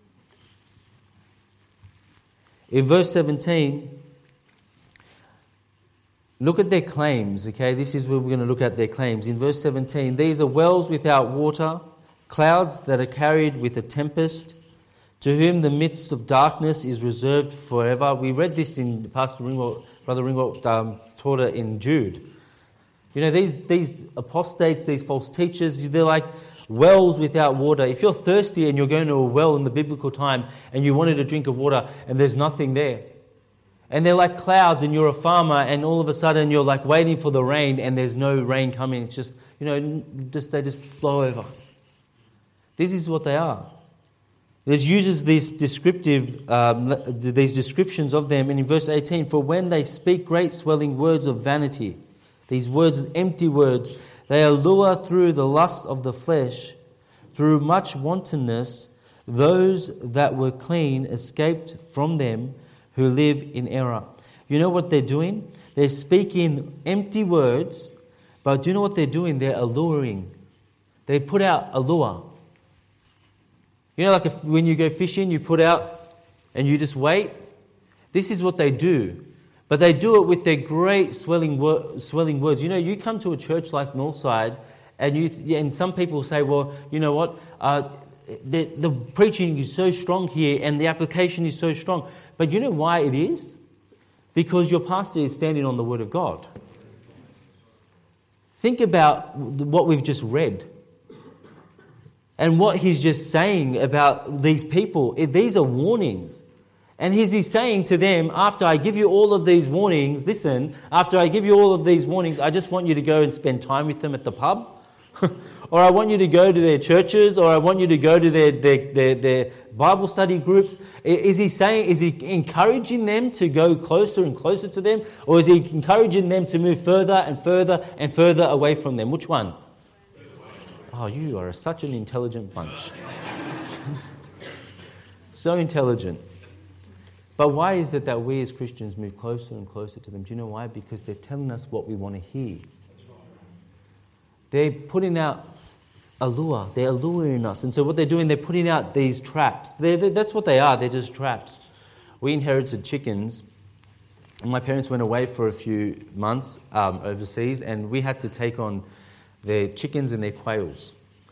In verse 17, look at their claims, okay? This is where we're going to look at their claims. In verse 17, these are wells without water, clouds that are carried with a tempest, to whom the midst of darkness is reserved forever. We read this in Brother Ringwald taught it in Jude. You know, these apostates, these false teachers, they're like wells without water. If you're thirsty and you're going to a well in the biblical time and you wanted a drink of water and there's nothing there, and they're like clouds and you're a farmer and all of a sudden you're like waiting for the rain and there's no rain coming, it's just, you know, they just blow over. This is what they are. It uses these descriptions of them, and in verse 18, for when they speak great swelling words of vanity, these words, empty words, they allure through the lust of the flesh, through much wantonness, those that were clean escaped from them who live in error. You know what they're doing? They're speaking empty words, but do you know what they're doing? They're alluring. They put out a lure. You know, like when you go fishing, you put out and you just wait. This is what they do. But they do it with their great swelling words. You know, you come to a church like Northside, and some people say, well, you know what, the preaching is so strong here and the application is so strong. But you know why it is? Because your pastor is standing on the Word of God. Think about what we've just read and what he's just saying about these people. These are warnings. And he's saying to them, after I give you all of these warnings, listen, after I give you all of these warnings, I just want you to go and spend time with them at the pub. Or I want you to go to their churches, or I want you to go to their Bible study groups. Is he encouraging them to go closer and closer to them? Or is he encouraging them to move further and further and further away from them? Which one? Oh, you are such an intelligent bunch. So intelligent. But why is it that we as Christians move closer and closer to them? Do you know why? Because they're telling us what we want to hear. They're putting out a lure. They're alluring us. And so what they're doing, they're putting out these traps. That's what they are. They're just traps. We inherited chickens. And my parents went away for a few months overseas, and we had to take on their chickens and their quails.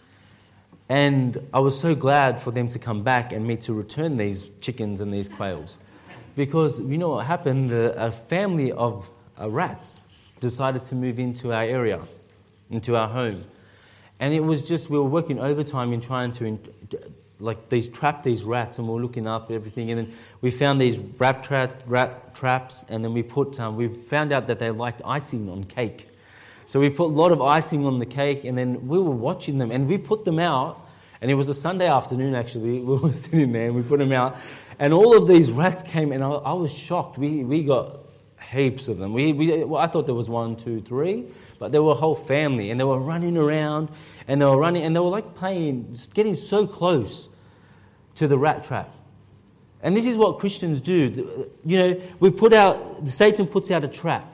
And I was so glad for them to come back and me to return these chickens and these quails. Because you know what happened? A family of rats decided to move into our area, into our home. And it was just, we were working overtime in trying to trap these rats, and we were looking up at everything. And then we found these rat traps, and then we found out that they liked icing on cake. So we put a lot of icing on the cake, and then we were watching them, and we put them out. And it was a Sunday afternoon, actually. We were sitting there, and we put them out. And all of these rats came, and I was shocked. We got heaps of them. I thought there was 1, 2, 3, but there were a whole family, and they were running around, and they were like playing, getting so close to the rat trap. And this is what Christians do. You know, Satan puts out a trap.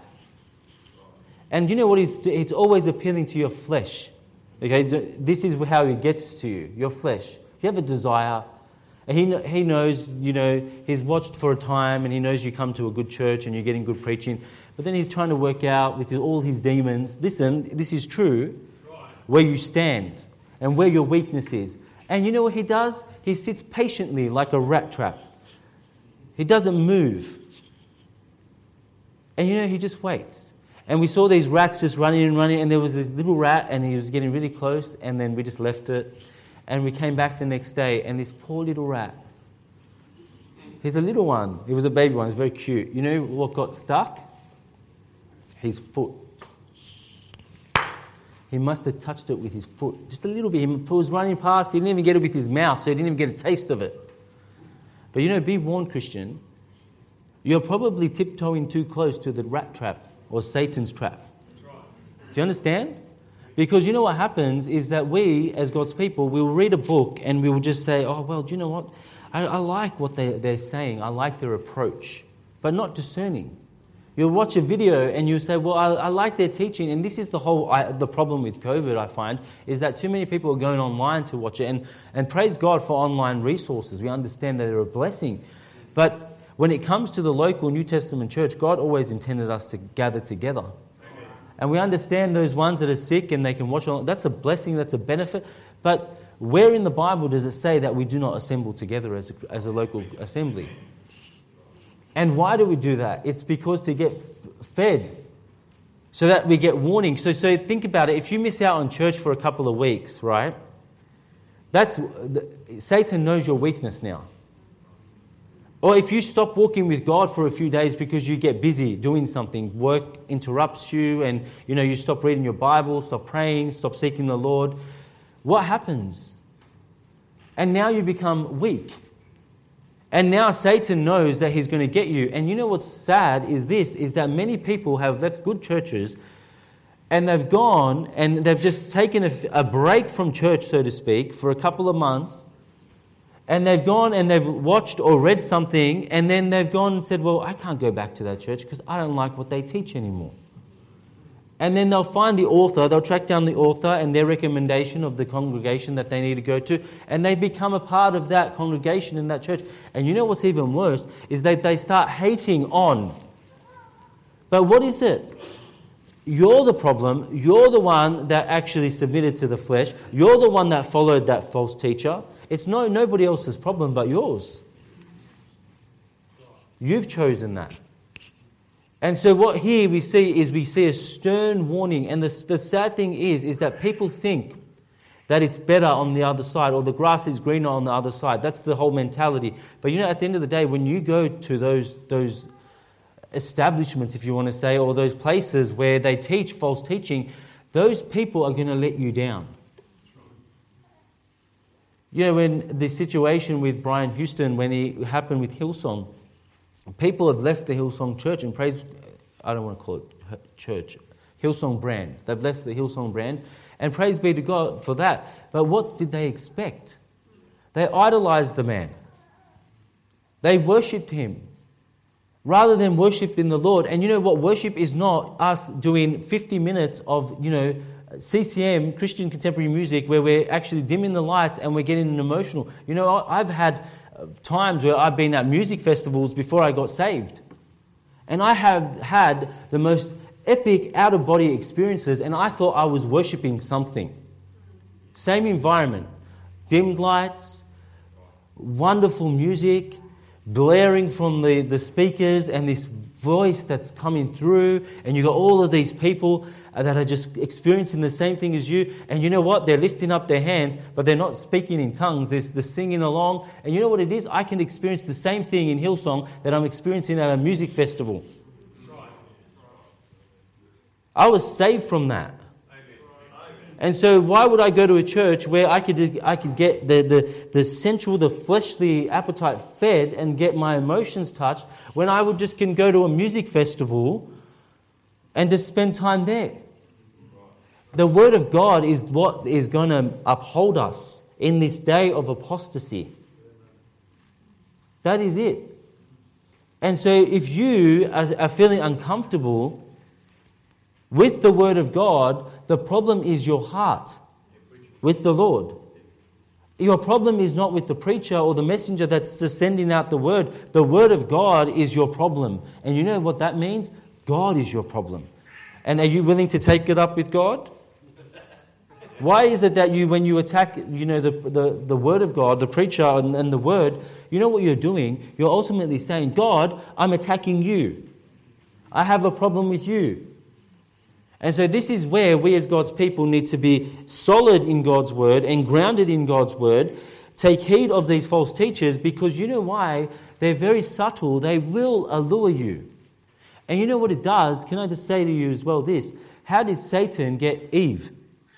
And you know what? It's always appealing to your flesh. Okay, this is how he gets to you, your flesh. You have a desire, and he knows, you know, he's watched for a time, and he knows you come to a good church and you're getting good preaching, but then he's trying to work out with all his demons, listen, this is true, where you stand and where your weakness is. And you know what he does? He sits patiently like a rat trap. He doesn't move. And you know, he just waits. And we saw these rats just running and running, and there was this little rat, and he was getting really close, and then we just left it. And we came back the next day, and this poor little rat, he's a little one. He was a baby one. He's very cute. You know what got stuck? His foot. He must have touched it with his foot, just a little bit. He was running past, he didn't even get it with his mouth, so he didn't even get a taste of it. But be warned, Christian, you're probably tiptoeing too close to the rat trap or Satan's trap. That's right. Do you understand? Because what happens is that we, as God's people, we will read a book and we will just say, oh, well, do you know what? I like what they're saying. I like their approach, but not discerning. You'll watch a video and you'll say, well, I like their teaching. And this is the problem with COVID, I find, is that too many people are going online to watch it. And praise God for online resources. We understand that they're a blessing. But when it comes to the local New Testament church, God always intended us to gather together. And we understand those ones that are sick and they can watch online. That's a blessing, that's a benefit. But where in the Bible does it say that we do not assemble together as a local assembly? And why do we do that? It's because to get fed, so that we get warning. So think about it. If you miss out on church for a couple of weeks, right? Satan knows your weakness now. Or if you stop walking with God for a few days because you get busy doing something, work interrupts you, and you stop reading your Bible, stop praying, stop seeking the Lord, what happens? And now you become weak. And now Satan knows that he's going to get you. And what's sad is that many people have left good churches and they've gone and they've just taken a break from church, so to speak, for a couple of months. And they've gone and they've watched or read something, and then they've gone and said, well, I can't go back to that church because I don't like what they teach anymore. And then they'll find the author, they'll track down the author and their recommendation of the congregation that they need to go to, and they become a part of that congregation in that church. And what's even worse is that they start hating on. But what is it? You're the problem. You're the one that actually submitted to the flesh. You're the one that followed that false teacher. It's nobody else's problem but yours. You've chosen that. And so what here we see a stern warning. And the sad thing is that people think that it's better on the other side, or the grass is greener on the other side. That's the whole mentality. But at the end of the day, when you go to those establishments, if you want to say, or those places where they teach false teaching, those people are going to let you down. When the situation with Brian Houston, when it happened with Hillsong, people have left the Hillsong church and I don't want to call it church, Hillsong brand. They've left the Hillsong brand, and praise be to God for that. But what did they expect? They idolized the man. They worshipped him rather than worshiping the Lord. And what? Worship is not us doing 50 minutes of, CCM, Christian contemporary music, where we're actually dimming the lights and we're getting emotional. I've had times where I've been at music festivals before I got saved. And I have had the most epic out-of-body experiences, and I thought I was worshipping something. Same environment. Dimmed lights, wonderful music, blaring from the speakers, and this voice that's coming through, and you've got all of these people that are just experiencing the same thing as you, and you know what? They're lifting up their hands, but they're not speaking in tongues. They're singing along, and you know what it is? I can experience the same thing in Hillsong that I'm experiencing at a music festival. I was saved from that. And so why would I go to a church where I could get the fleshly appetite fed and get my emotions touched, when I can go to a music festival and just spend time there? The Word of God is what is going to uphold us in this day of apostasy. That is it. And so if you are feeling uncomfortable with the Word of God, the problem is your heart with the Lord. Your problem is not with the preacher or the messenger that's just sending out the Word. The Word of God is your problem. And you know what that means? God is your problem. And are you willing to take it up with God? Why is it that when you attack, the Word of God, the preacher and the Word, you know what you're doing? You're ultimately saying, God, I'm attacking you. I have a problem with you. And so this is where we as God's people need to be solid in God's Word and grounded in God's Word. Take heed of these false teachers, because you know why? They're very subtle. They will allure you. And you know what it does? Can I just say to you as well this? How did Satan get Eve?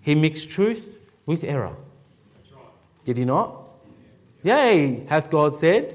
He mixed truth with error. Did he not? Yea, hath God said.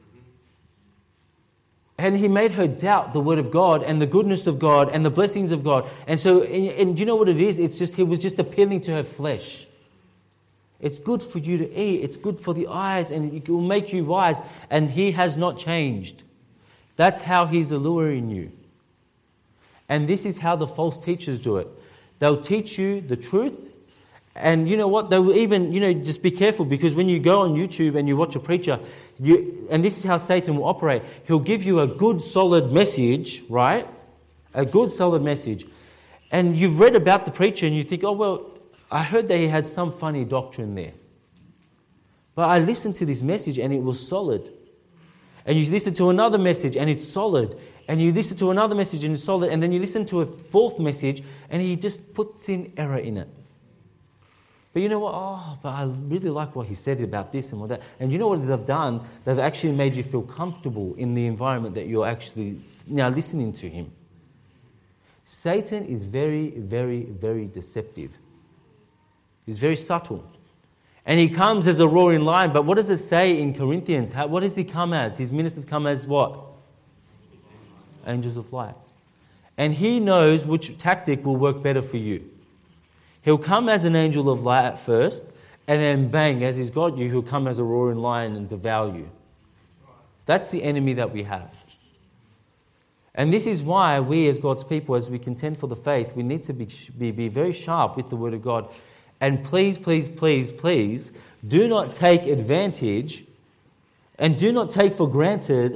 And he made her doubt the word of God and the goodness of God and the blessings of God. And so, and you know what it is? It's just, he was just appealing to her flesh. It's good for you to eat. It's good for the eyes and it will make you wise. And he has not changed. That's how he's alluring you. And this is how the false teachers do it. They'll teach you the truth. And you know what? They will even, just be careful, because when you go on YouTube and you watch a preacher, and this is how Satan will operate. He'll give you a good, solid message, right? A good, solid message. And you've read about the preacher and you think, oh, well, I heard that he has some funny doctrine there. But I listened to this message and it was solid. And you listen to another message and it's solid. And you listen to another message and it's solid. And then you listen to a fourth message and he just puts in error in it. But you know what? Oh, but I really like what he said about this and what that. And you know what they've done? They've actually made you feel comfortable in the environment that you're actually now listening to him. Satan is very, very, very deceptive. He's very subtle. And he comes as a roaring lion. But what does it say in Corinthians? What does he come as? His ministers come as what? Angels of light. And he knows which tactic will work better for you. He'll come as an angel of light at first, and then bang, as he's got you, he'll come as a roaring lion and devour you. That's the enemy that we have. And this is why we as God's people, as we contend for the faith, we need to be very sharp with the Word of God. And please, please, please, please, do not take advantage and do not take for granted,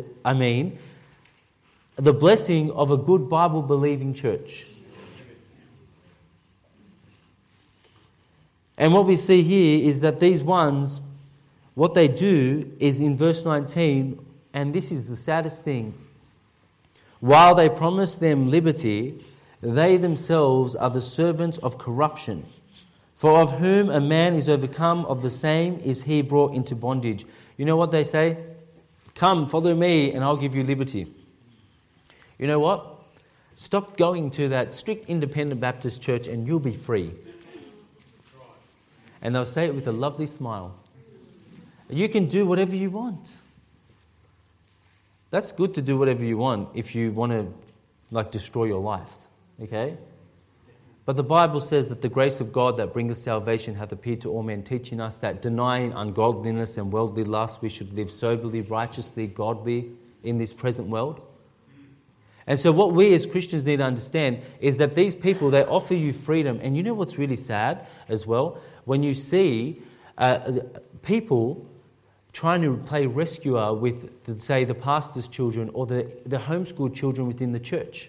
the blessing of a good Bible-believing church. And what we see here is that these ones, what they do is in verse 19, and this is the saddest thing. While they promise them liberty, they themselves are the servants of corruption. For of whom a man is overcome, of the same is he brought into bondage. You know what they say? Come, follow me, and I'll give you liberty. You know what? Stop going to that strict independent Baptist church and you'll be free. And they'll say it with a lovely smile. You can do whatever you want. That's good to do whatever you want if you want to destroy your life. Okay? But the Bible says that the grace of God that bringeth salvation hath appeared to all men, teaching us that denying ungodliness and worldly lust, we should live soberly, righteously, godly in this present world. And so what we as Christians need to understand is that these people, they offer you freedom. And you know what's really sad as well? When you see people trying to play rescuer with, say, the pastor's children or the homeschooled children within the church.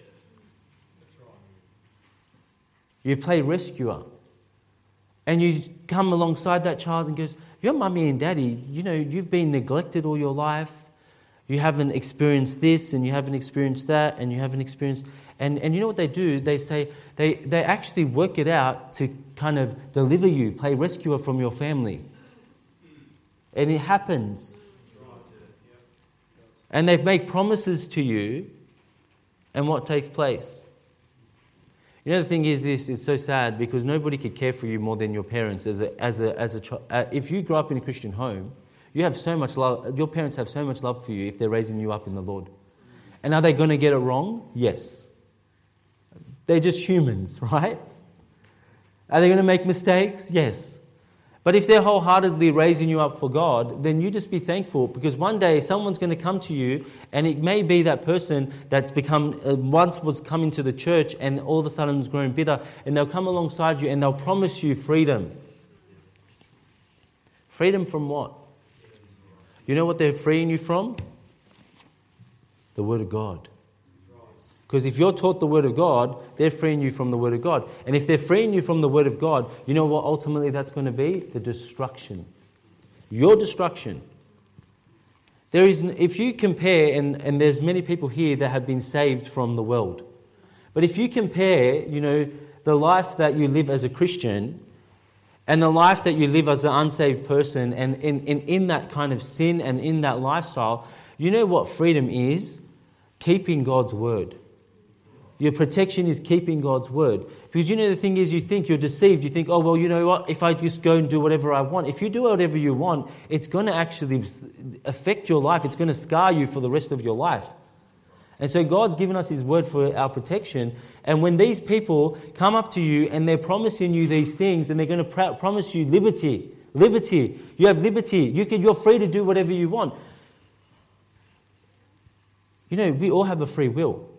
You play rescuer. And you come alongside that child and goes, your mummy and daddy, you've been neglected all your life. You haven't experienced this and you haven't experienced that and you haven't experienced... And you know what they do? They say they actually work it out to kind of deliver you, play rescuer from your family. And it happens. And they make promises to you, and what takes place? You know, the thing is this, it's so sad because nobody could care for you more than your parents as a child. If you grow up in a Christian home, you have so much love. Your parents have so much love for you if they're raising you up in the Lord. And are they going to get it wrong? Yes. They're just humans, right? Are they going to make mistakes? Yes. But if they're wholeheartedly raising you up for God, then you just be thankful, because one day someone's going to come to you, and it may be that person that's become, once was coming to the church and all of a sudden is growing bitter, and they'll come alongside you and they'll promise you freedom. Freedom from what? You know what they're freeing you from? The Word of God. Because if you're taught the Word of God, they're freeing you from the Word of God. And if they're freeing you from the Word of God, you know what ultimately that's going to be? The destruction. Your destruction. If you compare, and there's many people here that have been saved from the world. But if you compare, the life that you live as a Christian and the life that you live as an unsaved person, and in that kind of sin and in that lifestyle, you know what freedom is? Keeping God's Word. Your protection is keeping God's word. Because the thing is, you think you're deceived. You think, oh, well, you know what? If I just go and do whatever I want, if you do whatever you want, it's going to actually affect your life. It's going to scar you for the rest of your life. And so God's given us His word for our protection. And when these people come up to you and they're promising you these things and they're going to promise you liberty. You have liberty. You're free to do whatever you want. We all have a free will.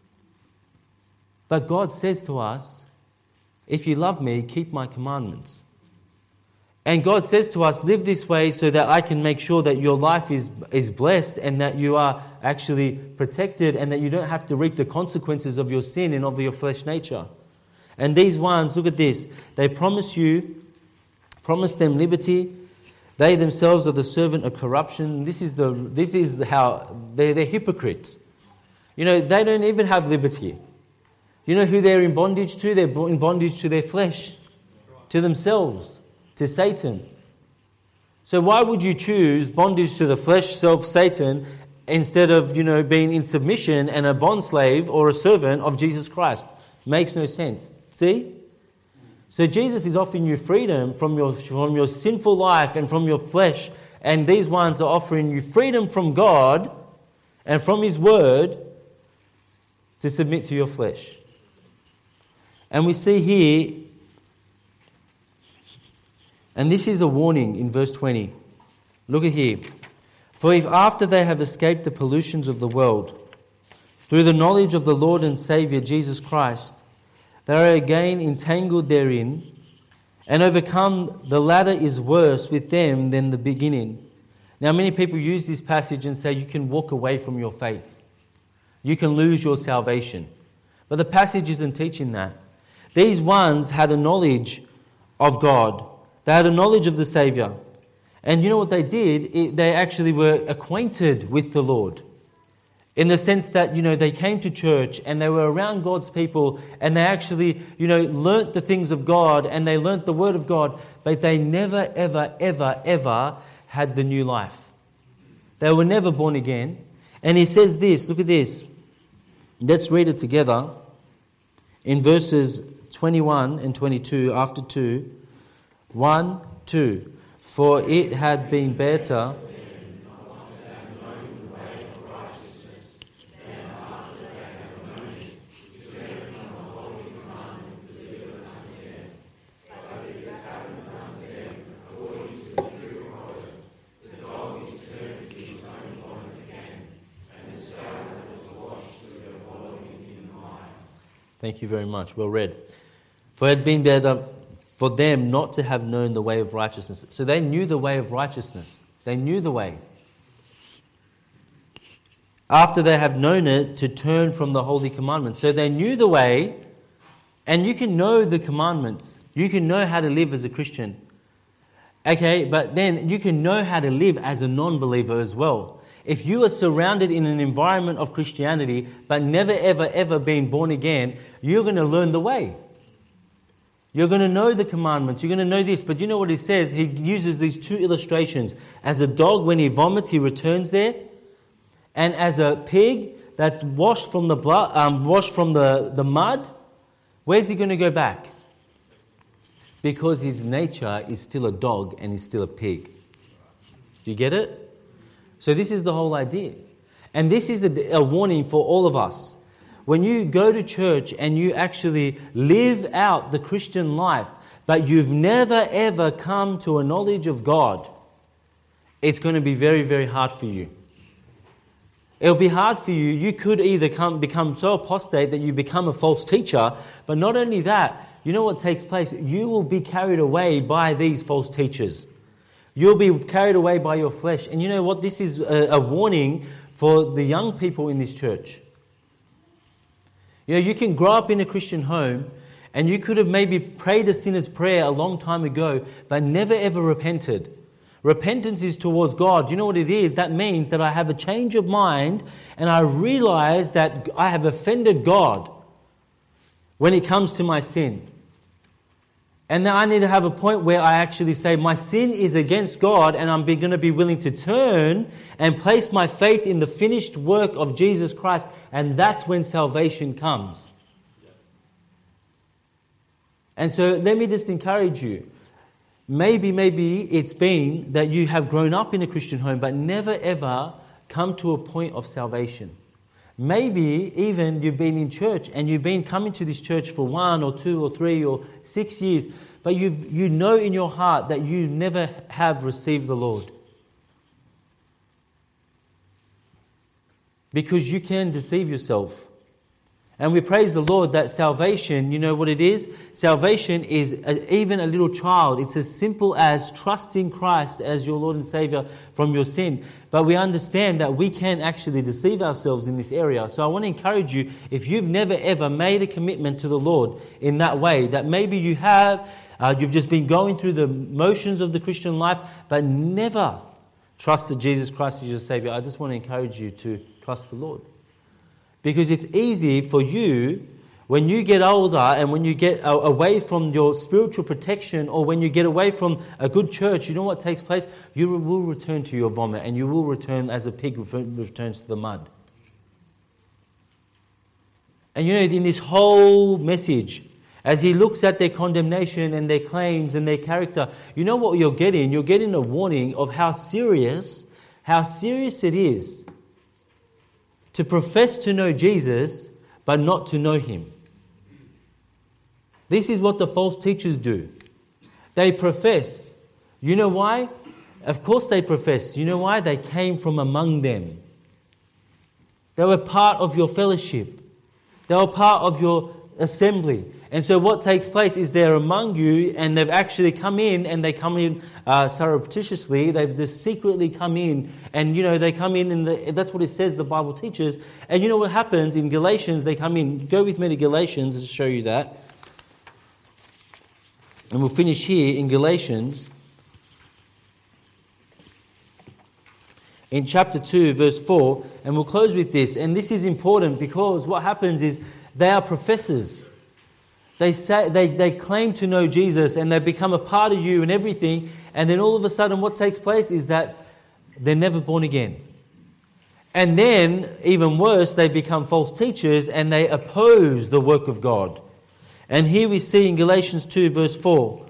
But God says to us, if you love me, keep my commandments. And God says to us, live this way so that I can make sure that your life is blessed and that you are actually protected and that you don't have to reap the consequences of your sin and of your flesh nature. And these ones, look at this, they promise them liberty. They themselves are the servant of corruption. This is how they're hypocrites. They don't even have liberty. You know who they're in bondage to? They're in bondage to their flesh, to themselves, to Satan. So why would you choose bondage to the flesh, self, Satan, instead of, being in submission and a bondslave or a servant of Jesus Christ? Makes no sense. See? So Jesus is offering you freedom from your sinful life and from your flesh. And these ones are offering you freedom from God and from His word to submit to your flesh. And we see here, and this is a warning in verse 20. Look at here. For if after they have escaped the pollutions of the world, through the knowledge of the Lord and Saviour Jesus Christ, they are again entangled therein, and overcome, the latter is worse with them than the beginning. Now many people use this passage and say you can walk away from your faith. You can lose your salvation. But the passage isn't teaching that. These ones had a knowledge of God. They had a knowledge of the Saviour. And you know what they did? They actually were acquainted with the Lord. In the sense that, they came to church and they were around God's people and they actually, learnt the things of God and they learnt the Word of God, but they never, ever, ever, ever had the new life. They were never born again. And he says this, look at this. Let's read it together in verses 21 and 22, after 2. 1, 2. For it had been better... Thank you very much. Well read. For it had been better for them not to have known the way of righteousness. So they knew the way of righteousness. They knew the way. After they have known it, to turn from the holy commandments. So they knew the way, and you can know the commandments. You can know how to live as a Christian. Okay, but then you can know how to live as a non-believer as well. If you are surrounded in an environment of Christianity but never, ever, ever been born again, you're going to learn the way. You're going to know the commandments. You're going to know this. But you know what he says? He uses these two illustrations. As a dog, when he vomits, he returns there. And as a pig that's washed from the blood, the mud, where's he going to go back? Because his nature is still a dog and he's still a pig. Do you get it? So this is the whole idea. And this is a warning for all of us. When you go to church and you actually live out the Christian life, but you've never ever come to a knowledge of God, it's going to be very, very hard for you. It'll be hard for you. You could either become so apostate that you become a false teacher, but not only that, you know what takes place? You will be carried away by these false teachers. You'll be carried away by your flesh. And you know what? This is a warning for the young people in this church. You can grow up in a Christian home and you could have maybe prayed a sinner's prayer a long time ago, but never ever repented. Repentance is towards God. You know what it is? That means that I have a change of mind and I realize that I have offended God when it comes to my sin. And then I need to have a point where I actually say my sin is against God, and I'm going to be willing to turn and place my faith in the finished work of Jesus Christ. And that's when salvation comes. And so let me just encourage you. Maybe it's been that you have grown up in a Christian home but never ever come to a point of salvation. Maybe even you've been in church and you've been coming to this church for 1 or 2 or 3 or 6 years, but you know in your heart that you never have received the Lord. Because you can deceive yourself. And we praise the Lord that salvation, you know what it is? Salvation is even a little child. It's as simple as trusting Christ as your Lord and Savior from your sin. But we understand that we can actually deceive ourselves in this area. So I want to encourage you, if you've never ever made a commitment to the Lord in that way, that maybe you have, you've just been going through the motions of the Christian life, but never trusted Jesus Christ as your Savior, I just want to encourage you to trust the Lord. Because it's easy for you, when you get older and when you get away from your spiritual protection, or when you get away from a good church, you know what takes place? You will return to your vomit, and you will return as a pig returns to the mud. And you know, in this whole message, as he looks at their condemnation and their claims and their character, you know what you're getting? You're getting a warning of how serious it is to profess to know Jesus, but not to know Him. This is what the false teachers do. They profess. You know why? Of course they profess. You know why? They came from among them. They were part of your fellowship. They were part of your assembly. And so what takes place is they're among you, and they've actually come in, and they come in surreptitiously. They've just secretly come in, and you know, they come in, and that's what it says the Bible teaches. And you know what happens in Galatians? They come in. Go with me to Galatians to show you that. And we'll finish here in Galatians. In chapter 2, verse 4, and we'll close with this. And this is important because what happens is they are professors. They claim to know Jesus, and they become a part of you and everything, and then all of a sudden what takes place is that they're never born again. And then, even worse, they become false teachers and they oppose the work of God. And here we see in Galatians 2 verse 4,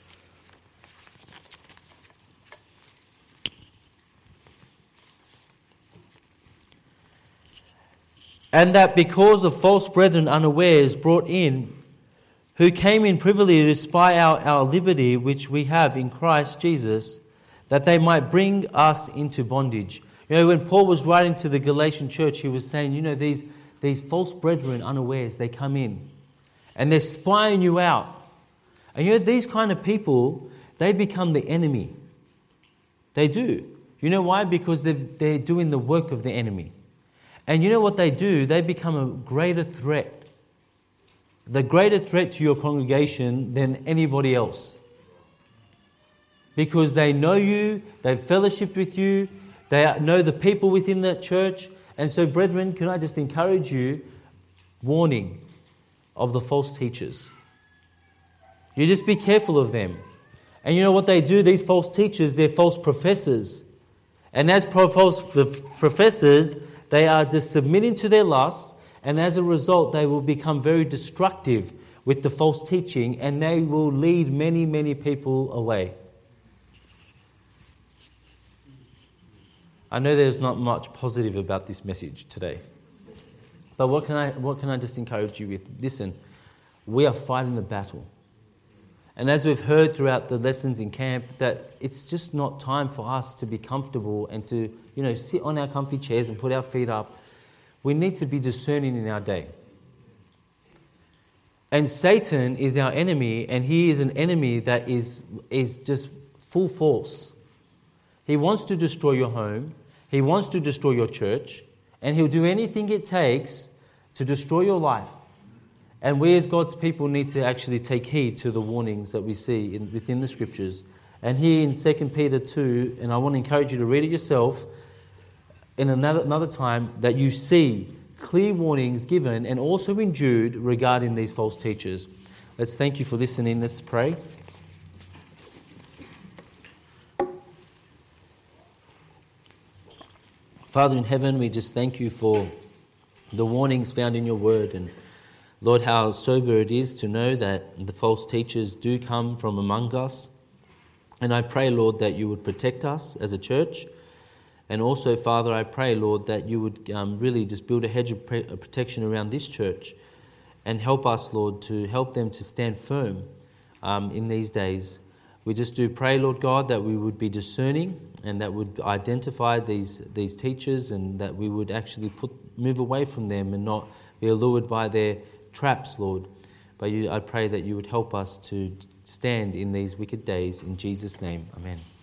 and that because of false brethren unawares brought in, who came in privily to spy out our liberty which we have in Christ Jesus, that they might bring us into bondage. You know, when Paul was writing to the Galatian church, he was saying, you know, these false brethren unawares, they come in and they're spying you out. And you know, these kind of people, they become the enemy. They do. You know why? Because they're doing the work of the enemy. And you know what they do? They become a greater threat. The greater threat to your congregation than anybody else. Because they know you, they've fellowshiped with you, they know the people within that church. And so, brethren, can I just encourage you, warning of the false teachers. You just be careful of them. And you know what they do? These false teachers, they're false professors. And as false professors, they are just submitting to their lusts. And as a result, they will become very destructive with the false teaching, and they will lead many, many people away. I know there's not much positive about this message today. But what can I just encourage you with? Listen, we are fighting the battle. And as we've heard throughout the lessons in camp, that it's just not time for us to be comfortable and to, you know, sit on our comfy chairs and put our feet up. We need to be discerning in our day. And Satan is our enemy, and he is an enemy that is just full force. He wants to destroy your home. He wants to destroy your church. And he'll do anything it takes to destroy your life. And we as God's people need to actually take heed to the warnings that we see within the Scriptures. And here in 2 Peter 2, and I want to encourage you to read it yourself, in another time, that you see clear warnings given and also in Jude regarding these false teachers. Let's thank you for listening. Let's pray. Father in heaven, we just thank you for the warnings found in your word. And Lord, how sober it is to know that the false teachers do come from among us. And I pray, Lord, that you would protect us as a church. And also, Father, I pray, Lord, that you would really just build a hedge of protection around this church and help us, Lord, to help them to stand firm in these days. We just do pray, Lord God, that we would be discerning and that would identify these teachers, and that we would actually move away from them and not be allured by their traps, Lord. But I pray that you would help us to stand in these wicked days. In Jesus' name, amen.